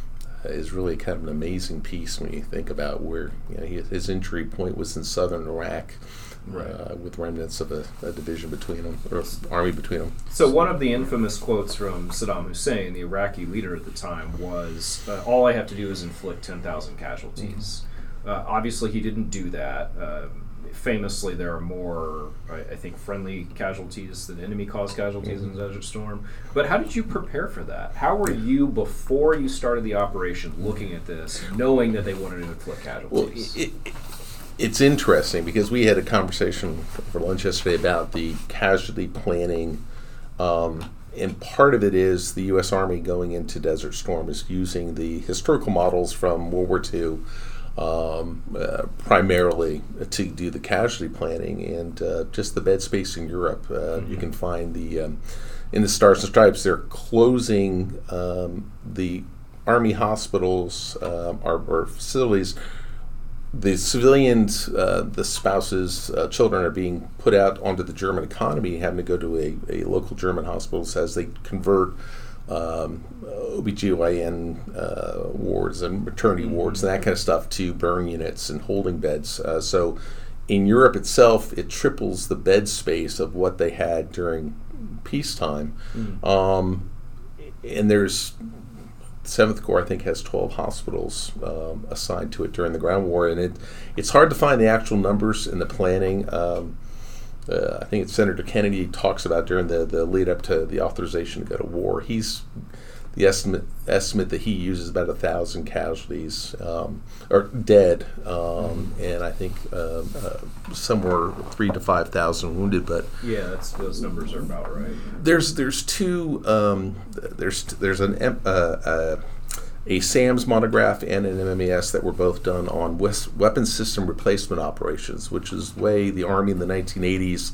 is really kind of an amazing piece when you think about where, you know, he, his injury point was in southern Iraq, right. uh, with remnants of a, a division between them, or army between them. So one of the infamous quotes from Saddam Hussein, the Iraqi leader at the time, was, uh, all I have to do is inflict ten thousand casualties. Mm-hmm. Uh, obviously, he didn't do that. Uh, famously, there are more, I, I think, friendly casualties than enemy-caused casualties mm-hmm. in Desert Storm. But how did you prepare for that? How were you, before you started the operation, looking at this, knowing that they wanted to inflict casualties? Well, it, it, it's interesting because we had a conversation for lunch yesterday about the casualty planning, um, and part of it is the U S Army going into Desert Storm is using the historical models from World War Two, Um, uh, primarily to do the casualty planning and uh, just the bed space in Europe. Uh, mm-hmm. You can find the um, in the Stars and Stripes. They're closing um, the Army hospitals um, or, or facilities. The civilians, uh, the spouses, uh, children are being put out onto the German economy, having to go to a, a local German hospitals as they convert Um, O B G Y N uh, wards and maternity mm-hmm. wards and that kind of stuff to burn units and holding beds. Uh, so in Europe itself, it triples the bed space of what they had during peacetime. Mm-hmm. Um, and there's seventh Corps, I think, has twelve hospitals um, assigned to it during the ground war. And it it's hard to find the actual numbers in the planning. Um, Uh, I think it's Senator Kennedy talks about during the, the lead up to the authorization to go to war. He's the estimate estimate that he uses is about a thousand casualties um, or dead, um, and I think uh, uh, somewhere three to five thousand wounded. But yeah, that's, those numbers are about right. There's there's two um, there's there's an uh, uh, a SAMS monograph and an M M A S that were both done on wes- weapon system replacement operations, which is the way the Army in the nineteen eighties.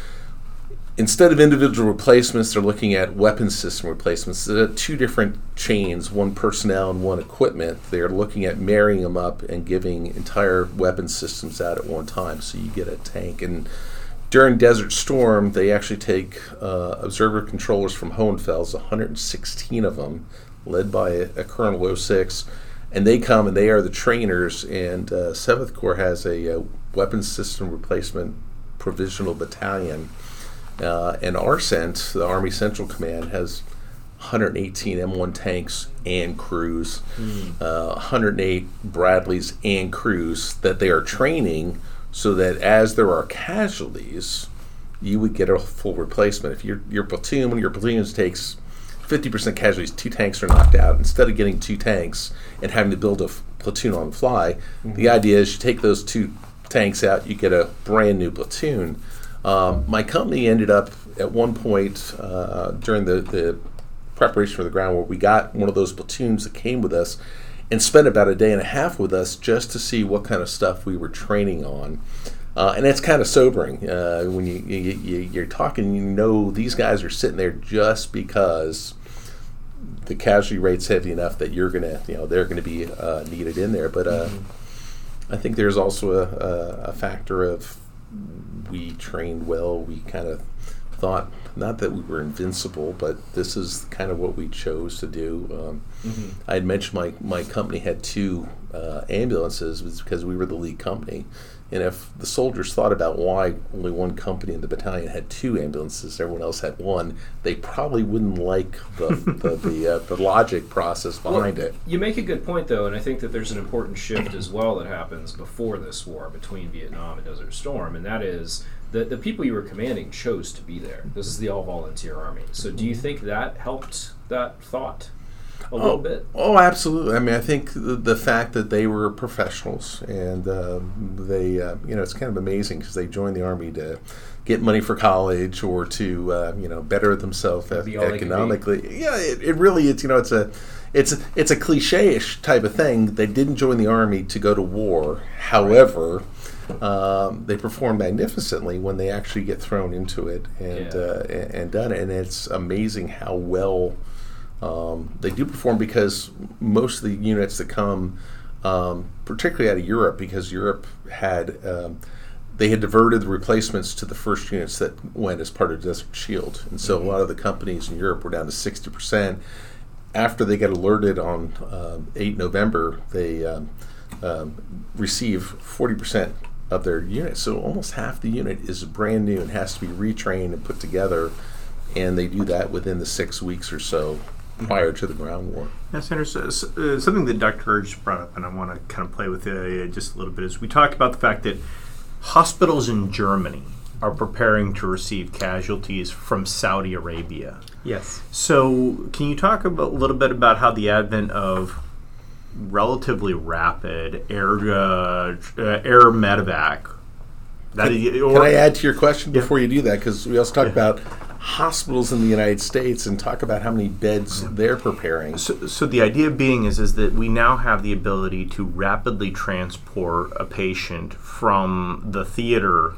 Instead of individual replacements, they're looking at weapon system replacements. They're two different chains, one personnel and one equipment. They're looking at marrying them up and giving entire weapon systems out at one time. So you get a tank. And during Desert Storm, they actually take uh, observer controllers from Hohenfels, one hundred sixteen of them, led by a, a Colonel oh six, and they come and they are the trainers. And uh, seventh Corps has a, a weapons system replacement provisional battalion. Uh, and our CENT, the Army Central Command, has one hundred eighteen M one tanks and crews, mm. uh, one hundred eight Bradleys and crews that they are training so that as there are casualties, you would get a full replacement. If your your platoon, one of your platoons takes fifty percent casualties, two tanks are knocked out. Instead of getting two tanks and having to build a f- platoon on the fly, mm-hmm. the idea is you take those two tanks out, you get a brand new platoon. Um, my company ended up at one point uh, during the, the preparation for the ground war, we got one of those platoons that came with us and spent about a day and a half with us just to see what kind of stuff we were training on. Uh, and it's kind of sobering uh, when you, you, you, you're talking, you know these guys are sitting there just because the casualty rate's heavy enough that you're going to, you know, they're going to be uh, needed in there. But uh, mm-hmm. I think there's also a, a, a factor of we trained well. We kind of thought, not that we were invincible, but this is kind of what we chose to do. Um, mm-hmm. I had mentioned my, my company had two uh, ambulances was because we were the lead company. And if the soldiers thought about why only one company in the battalion had two ambulances, everyone else had one, they probably wouldn't like the the the, uh, the logic process behind well, it. You make a good point, though, and I think that there's an important shift as well that happens before this war between Vietnam and Desert Storm, and that is that the people you were commanding chose to be there. This is the all-volunteer army. So do you think that helped that thought? A little oh, bit. Oh, absolutely. I mean, I think the, the fact that they were professionals and uh, they, uh, you know, it's kind of amazing because they joined the Army to get money for college or to, uh, you know, better themselves economically. Yeah, it, it really is. You know, it's a, it's a, it's a cliche-ish type of thing. They didn't join the Army to go to war. However, um, they perform magnificently when they actually get thrown into it and yeah. uh, and, and done it. And it's amazing how well. Um, they do perform because most of the units that come, um, particularly out of Europe, because Europe had um, they had diverted the replacements to the first units that went as part of Desert Shield, and so mm-hmm. a lot of the companies in Europe were down to sixty percent. After they got alerted on uh, the eighth of November, they um, um, receive forty percent of their units. So almost half the unit is brand new and has to be retrained and put together, and they do that within the six weeks or so. Prior to the ground war. Yes, Sanders, uh, something that Doctor Urge brought up, and I want to kind of play with it uh, just a little bit, is we talked about the fact that hospitals in Germany are preparing to receive casualties from Saudi Arabia. Yes. So can you talk about, a little bit about how the advent of relatively rapid air, uh, uh, air medevac... That can, is, or, can I add to your question yeah. before you do that? Because we also talked yeah. about hospitals in the United States and talk about how many beds yeah. they're preparing. So, so the idea being is, is that we now have the ability to rapidly transport a patient from the theater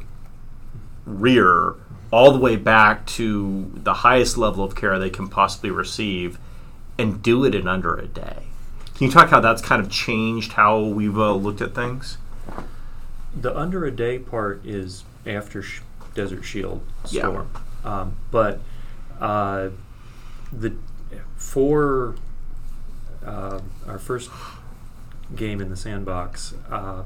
rear all the way back to the highest level of care they can possibly receive and do it in under a day. Can you talk how that's kind of changed how we've uh, looked at things? The under a day part is after sh- Desert Shield Storm, yeah. um, but uh, the for uh, our first game in the sandbox, uh,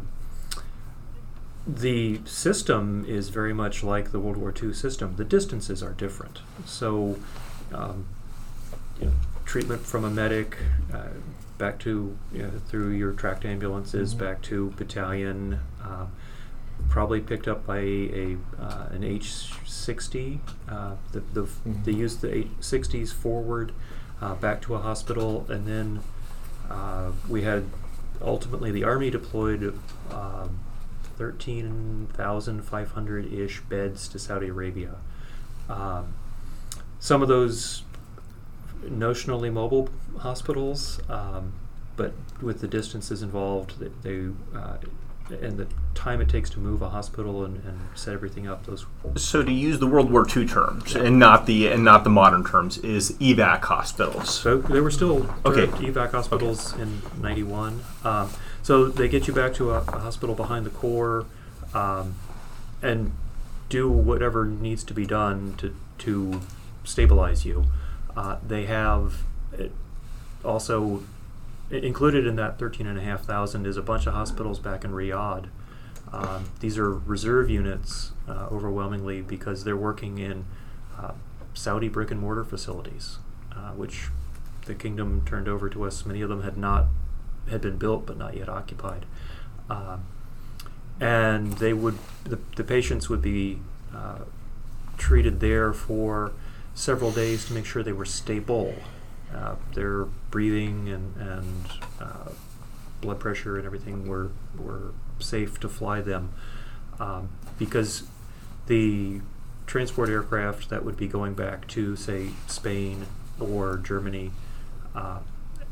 the system is very much like the World War Two system. The distances are different, so um, you know, treatment from a medic. Uh, back to you know, through your tracked ambulances, mm-hmm. back to battalion, uh, probably picked up by a, a uh, an H sixty. Uh, the the mm-hmm. they use the H sixties forward. uh, back to a hospital, and then uh, we had ultimately the Army deployed um, thirteen thousand five hundred-ish beds to Saudi Arabia. Um, some of those notionally mobile hospitals, um, but with the distances involved, they, they uh, and the time it takes to move a hospital and, and set everything up. Those. So to use the World War Two terms and not the and not the modern terms is evac hospitals. So there were still Okay. evac hospitals okay. in ninety-one. Um, so they get you back to a, a hospital behind the core, um, and do whatever needs to be done to to stabilize you. Uh, they have it also included in that thirteen and a half thousand is a bunch of hospitals back in Riyadh. Um, these are reserve units uh, overwhelmingly because they're working in uh, Saudi brick and mortar facilities, uh, which the kingdom turned over to us. Many of them had not had been built but not yet occupied, um, and they would the, the patients would be uh, treated there for several days to make sure they were stable. Uh, their breathing and, and uh, blood pressure and everything were were safe to fly them, um, because the transport aircraft that would be going back to, say, Spain or Germany, uh,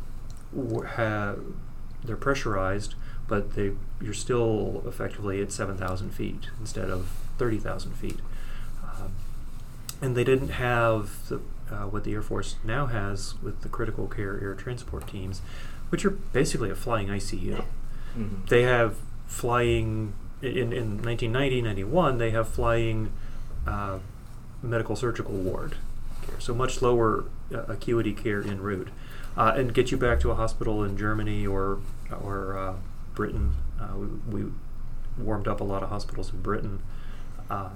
have, they're pressurized, but they you're still effectively at seven thousand feet instead of thirty thousand feet. Um, and they didn't have the Uh, what the Air Force now has with the critical care air transport teams, which are basically a flying I C U. Mm-hmm. They have flying, in, in nineteen ninety, ninety-one, they have flying uh, medical surgical ward care, so much lower uh, acuity care en route, uh, and get you back to a hospital in Germany or, or uh, Britain. Uh, we, we warmed up a lot of hospitals in Britain. Uh,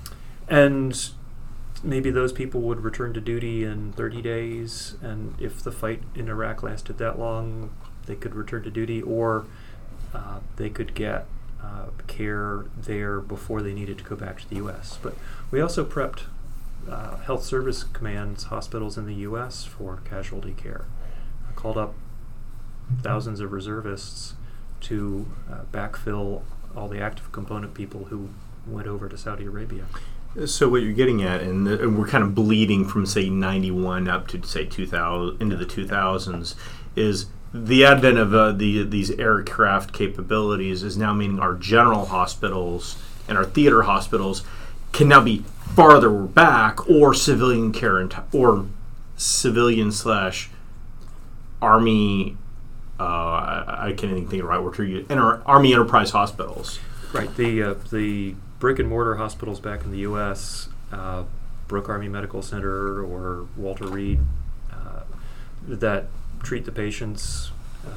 and maybe those people would return to duty in thirty days, and if the fight in Iraq lasted that long, they could return to duty, or uh, they could get uh, care there before they needed to go back to the U S. But we also prepped uh, Health Service Command's hospitals in the U S for casualty care. I called up thousands of reservists to uh, backfill all the active component people who went over to Saudi Arabia. So what you're getting at, and, the, and we're kind of bleeding from say ninety-one up to say two thousand into the two thousands, is the advent of uh, the these aircraft capabilities is now meaning our general hospitals and our theater hospitals can now be farther back, or civilian care enti- or civilian slash army. Uh, I, I can't even think of the right word to use. Enter, army enterprise hospitals. Right. The uh, the brick and mortar hospitals back in the U S, uh, Brooke Army Medical Center or Walter Reed, uh, that treat the patients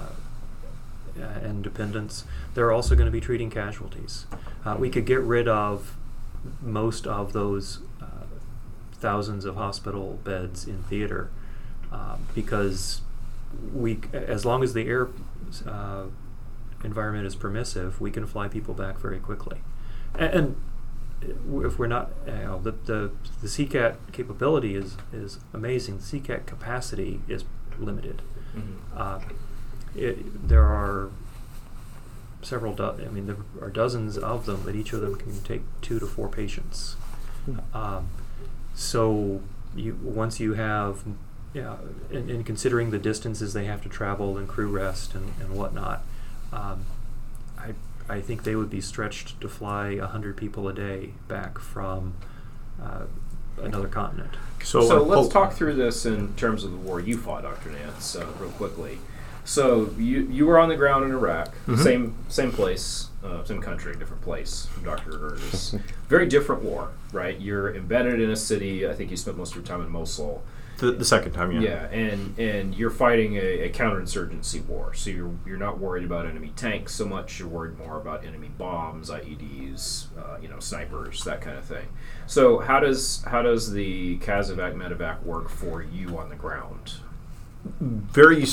uh, and dependents, they're also going to be treating casualties. Uh, we could get rid of most of those uh, thousands of hospital beds in theater uh, because we, as long as the air uh, environment is permissive, we can fly people back very quickly. And if we're not, you know, the, the the C CAT capability is is amazing. The C CAT capacity is limited. Mm-hmm. Uh, it, there are several. Do- I mean, there are dozens of them, but each of them can take two to four patients. Mm-hmm. Um, so you once you have, yeah, in, in considering the distances they have to travel and crew rest and, and whatnot, um, I. I think they would be stretched to fly one hundred people a day back from uh, another continent. So, so uh, let's oh. talk through this in terms of the war you fought, Doctor Nance, uh, real quickly. So you you were on the ground in Iraq, mm-hmm. same same place, uh, same country, different place from Doctor Gerges. Very different war, right? You're embedded in a city. I think you spent most of your time in Mosul. The, the second time, yeah. Yeah, and, and you're fighting a, a counterinsurgency war, so you're you're not worried about enemy tanks so much. You're worried more about enemy bombs, I E Ds, uh, you know, snipers, that kind of thing. So how does how does the CASEVAC medevac work for you on the ground? Very.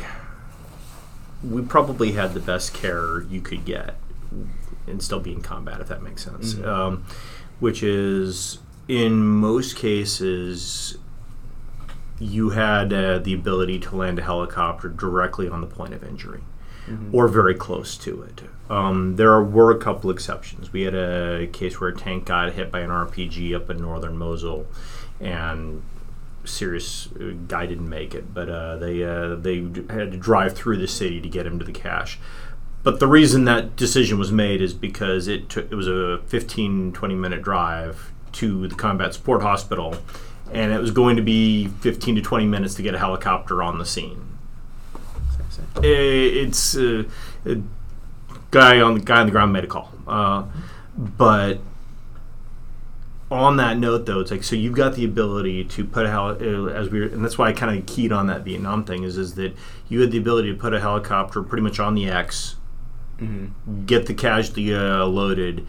We probably had the best care you could get, and still be in combat, if that makes sense. Mm-hmm. Um, which is in most cases. you had uh, the ability to land a helicopter directly on the point of injury, Mm-hmm. or very close to it. Um, there are, were a couple exceptions. We had a case where a tank got hit by an R P G up in northern Mosul, and serious uh, guy didn't make it, but uh, they uh, they d- had to drive through the city to get him to the cache. But the reason that decision was made is because it took it was a fifteen, twenty minute drive to the combat support hospital, and it was going to be fifteen to twenty minutes to get a helicopter on the scene. It's uh, a guy on the guy on the ground made a call, uh, but on that note, though, it's like so you've got the ability to put a heli- uh, as we were, and that's why I kind of keyed on that Vietnam thing is is that you had the ability to put a helicopter pretty much on the X, Mm-hmm. get the casualty uh, loaded,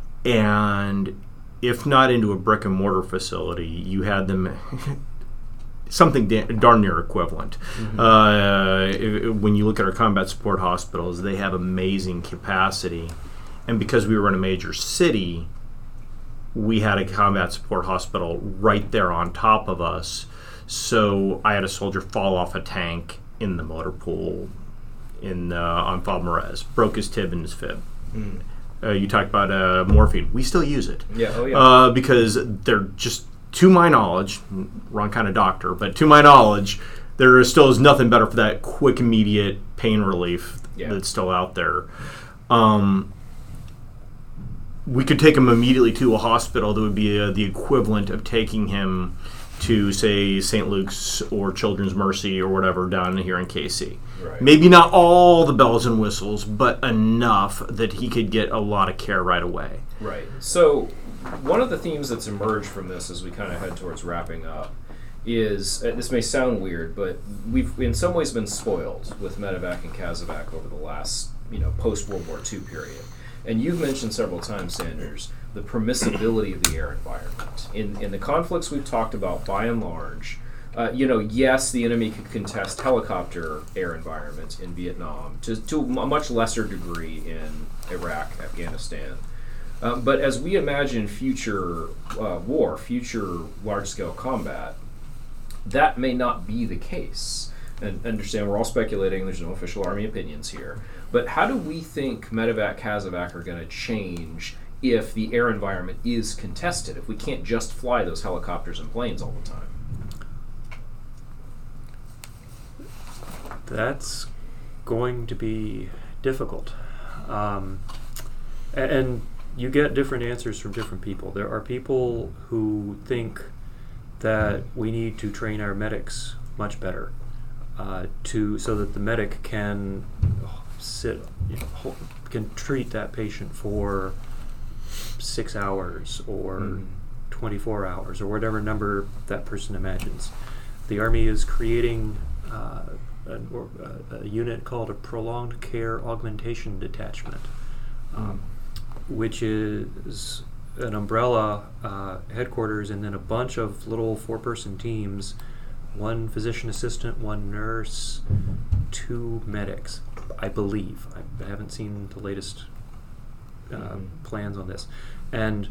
and if not into a brick and mortar facility, you had them. Something da- darn near equivalent. Mm-hmm. Uh, if, when you look at our combat support hospitals, they have amazing capacity. And because we were in a major city, we had a combat support hospital right there on top of us. So I had a soldier fall off a tank in the motor pool in uh, on Falmarez, broke his tib and his fib. Mm. Uh, you talked about uh, morphine. We still use it. Yeah, oh yeah. Uh, because they're just, to my knowledge, wrong kind of doctor, but to my knowledge, there is still is nothing better for that quick, immediate pain relief Yeah. that's still out there. Um, we could take him immediately to a hospital that would be uh, the equivalent of taking him to, say, Saint Luke's or Children's Mercy or whatever down here in K C. Right. Maybe not all the bells and whistles, but enough that he could get a lot of care right away. Right. So, one of the themes that's emerged from this as we kind of head towards wrapping up is, uh, this may sound weird, but we've in some ways been spoiled with medevac and casevac over the last, you know, post-World War Two period. And you've mentioned several times, Sanders, the permissibility of the air environment. In, in the conflicts we've talked about, by and large, uh, you know, yes, the enemy could contest helicopter air environment in Vietnam to, to a much lesser degree in Iraq, Afghanistan. Um, but as we imagine future uh, war, future large-scale combat, that may not be the case. And understand, we're all speculating, there's no official Army opinions here. But how do we think medevac, casevac are going to change if the air environment is contested, if we can't just fly those helicopters and planes all the time? That's going to be difficult. Um, a- and you get different answers from different people. There are people who think that we need to train our medics much better uh, to so that the medic can sit, you know, ho- can treat that patient for six hours or Mm. twenty-four hours or whatever number that person imagines. The Army is creating uh, an, or, uh, a unit called a Prolonged Care Augmentation Detachment, um, which is an umbrella uh, headquarters and then a bunch of little four-person teams, one physician assistant, one nurse, two medics, I believe. I, I haven't seen the latest uh, Mhm. plans on this. And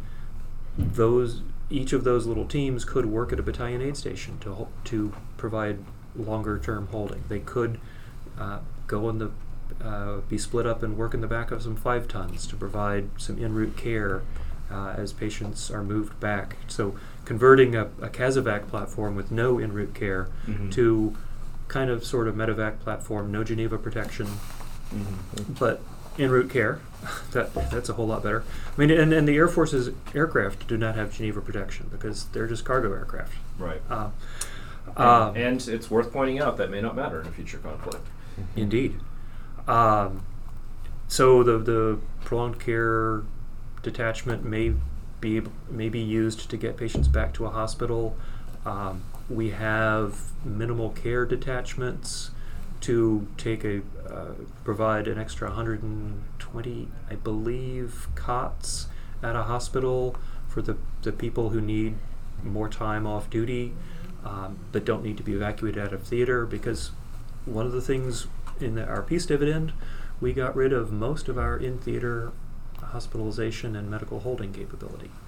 those each of those little teams could work at a battalion aid station to hol- to provide longer term holding. They could uh, go in the uh, be split up and work in the back of some five tons to provide some en route care uh, as patients are moved back. So converting a, a casevac platform with no en route care Mhm. to kind of sort of medevac platform, no Geneva protection, Mm-hmm. but en route care. that that's a whole lot better. I mean, and, and the Air Force's aircraft do not have Geneva protection because they're just cargo aircraft. Right. Uh, And, um, and it's worth pointing out that may not matter in a future conflict. Indeed. Um, so the the prolonged care detachment may be may be used to get patients back to a hospital. Um, we have minimal care detachments to take a uh, provide an extra one hundred twenty, I believe, cots at a hospital for the the people who need more time off duty, um, but don't need to be evacuated out of theater, because one of the things in the, our peace dividend, we got rid of most of our in-theater hospitalization and medical holding capability.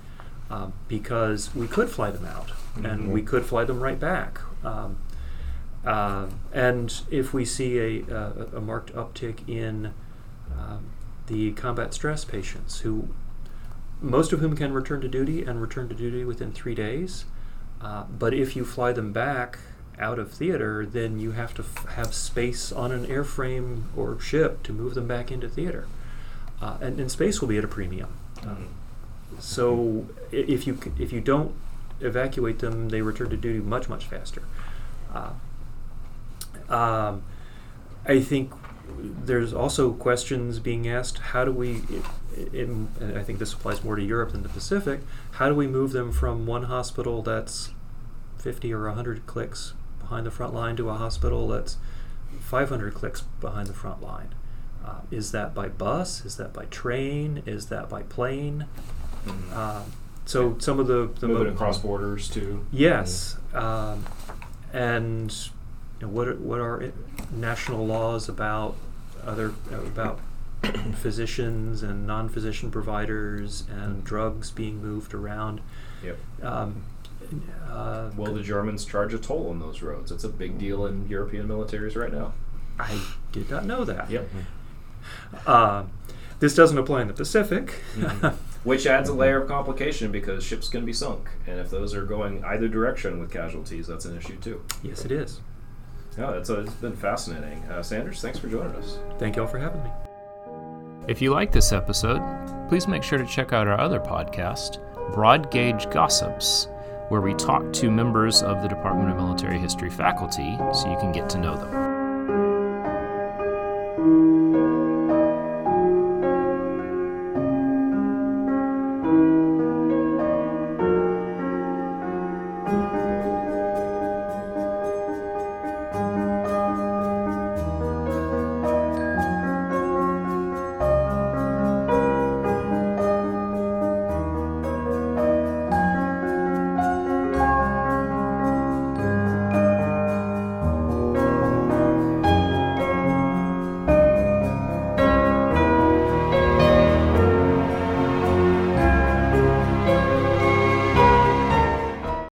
um, because we could fly them out, Mm-hmm. and we could fly them right back. Um, uh, and if we see a, a, a marked uptick in um, the combat stress patients, who most of whom can return to duty and return to duty within three days, uh, but if you fly them back out of theater, then you have to f- have space on an airframe or ship to move them back into theater, uh, and, and space will be at a premium. Um, so i- if you c- if you don't evacuate them, they return to duty much much faster. Uh, um, I think there's also questions being asked: how do we? In, and I think this applies more to Europe than the Pacific. How do we move them from one hospital that's fifty or one hundred clicks behind the front line to a hospital that's five hundred clicks behind the front line? Uh, is that by bus? Is that by train? Is that by plane? Mm-hmm. Uh, so some of the, the Moving mo- across borders too. Yes, um, and you know, what are, what are i- national laws about other about physicians and non-physician providers and drugs being moved around? Yep. Um, uh, Will the Germans charge a toll on those roads? It's a big deal in European militaries right now. I did not know that. Yep. Uh, this doesn't apply in the Pacific. Mhm. Which adds a layer of complication because ships can be sunk, and if those are going either direction with casualties, that's an issue too. Yes, it is. Yeah, it's, uh, it's been fascinating. Uh, Sanders, thanks for joining us. Thank you all for having me. If you like this episode, please make sure to check out our other podcast, Broad Gauge Gossips, where we talk to members of the Department of Military History faculty so you can get to know them.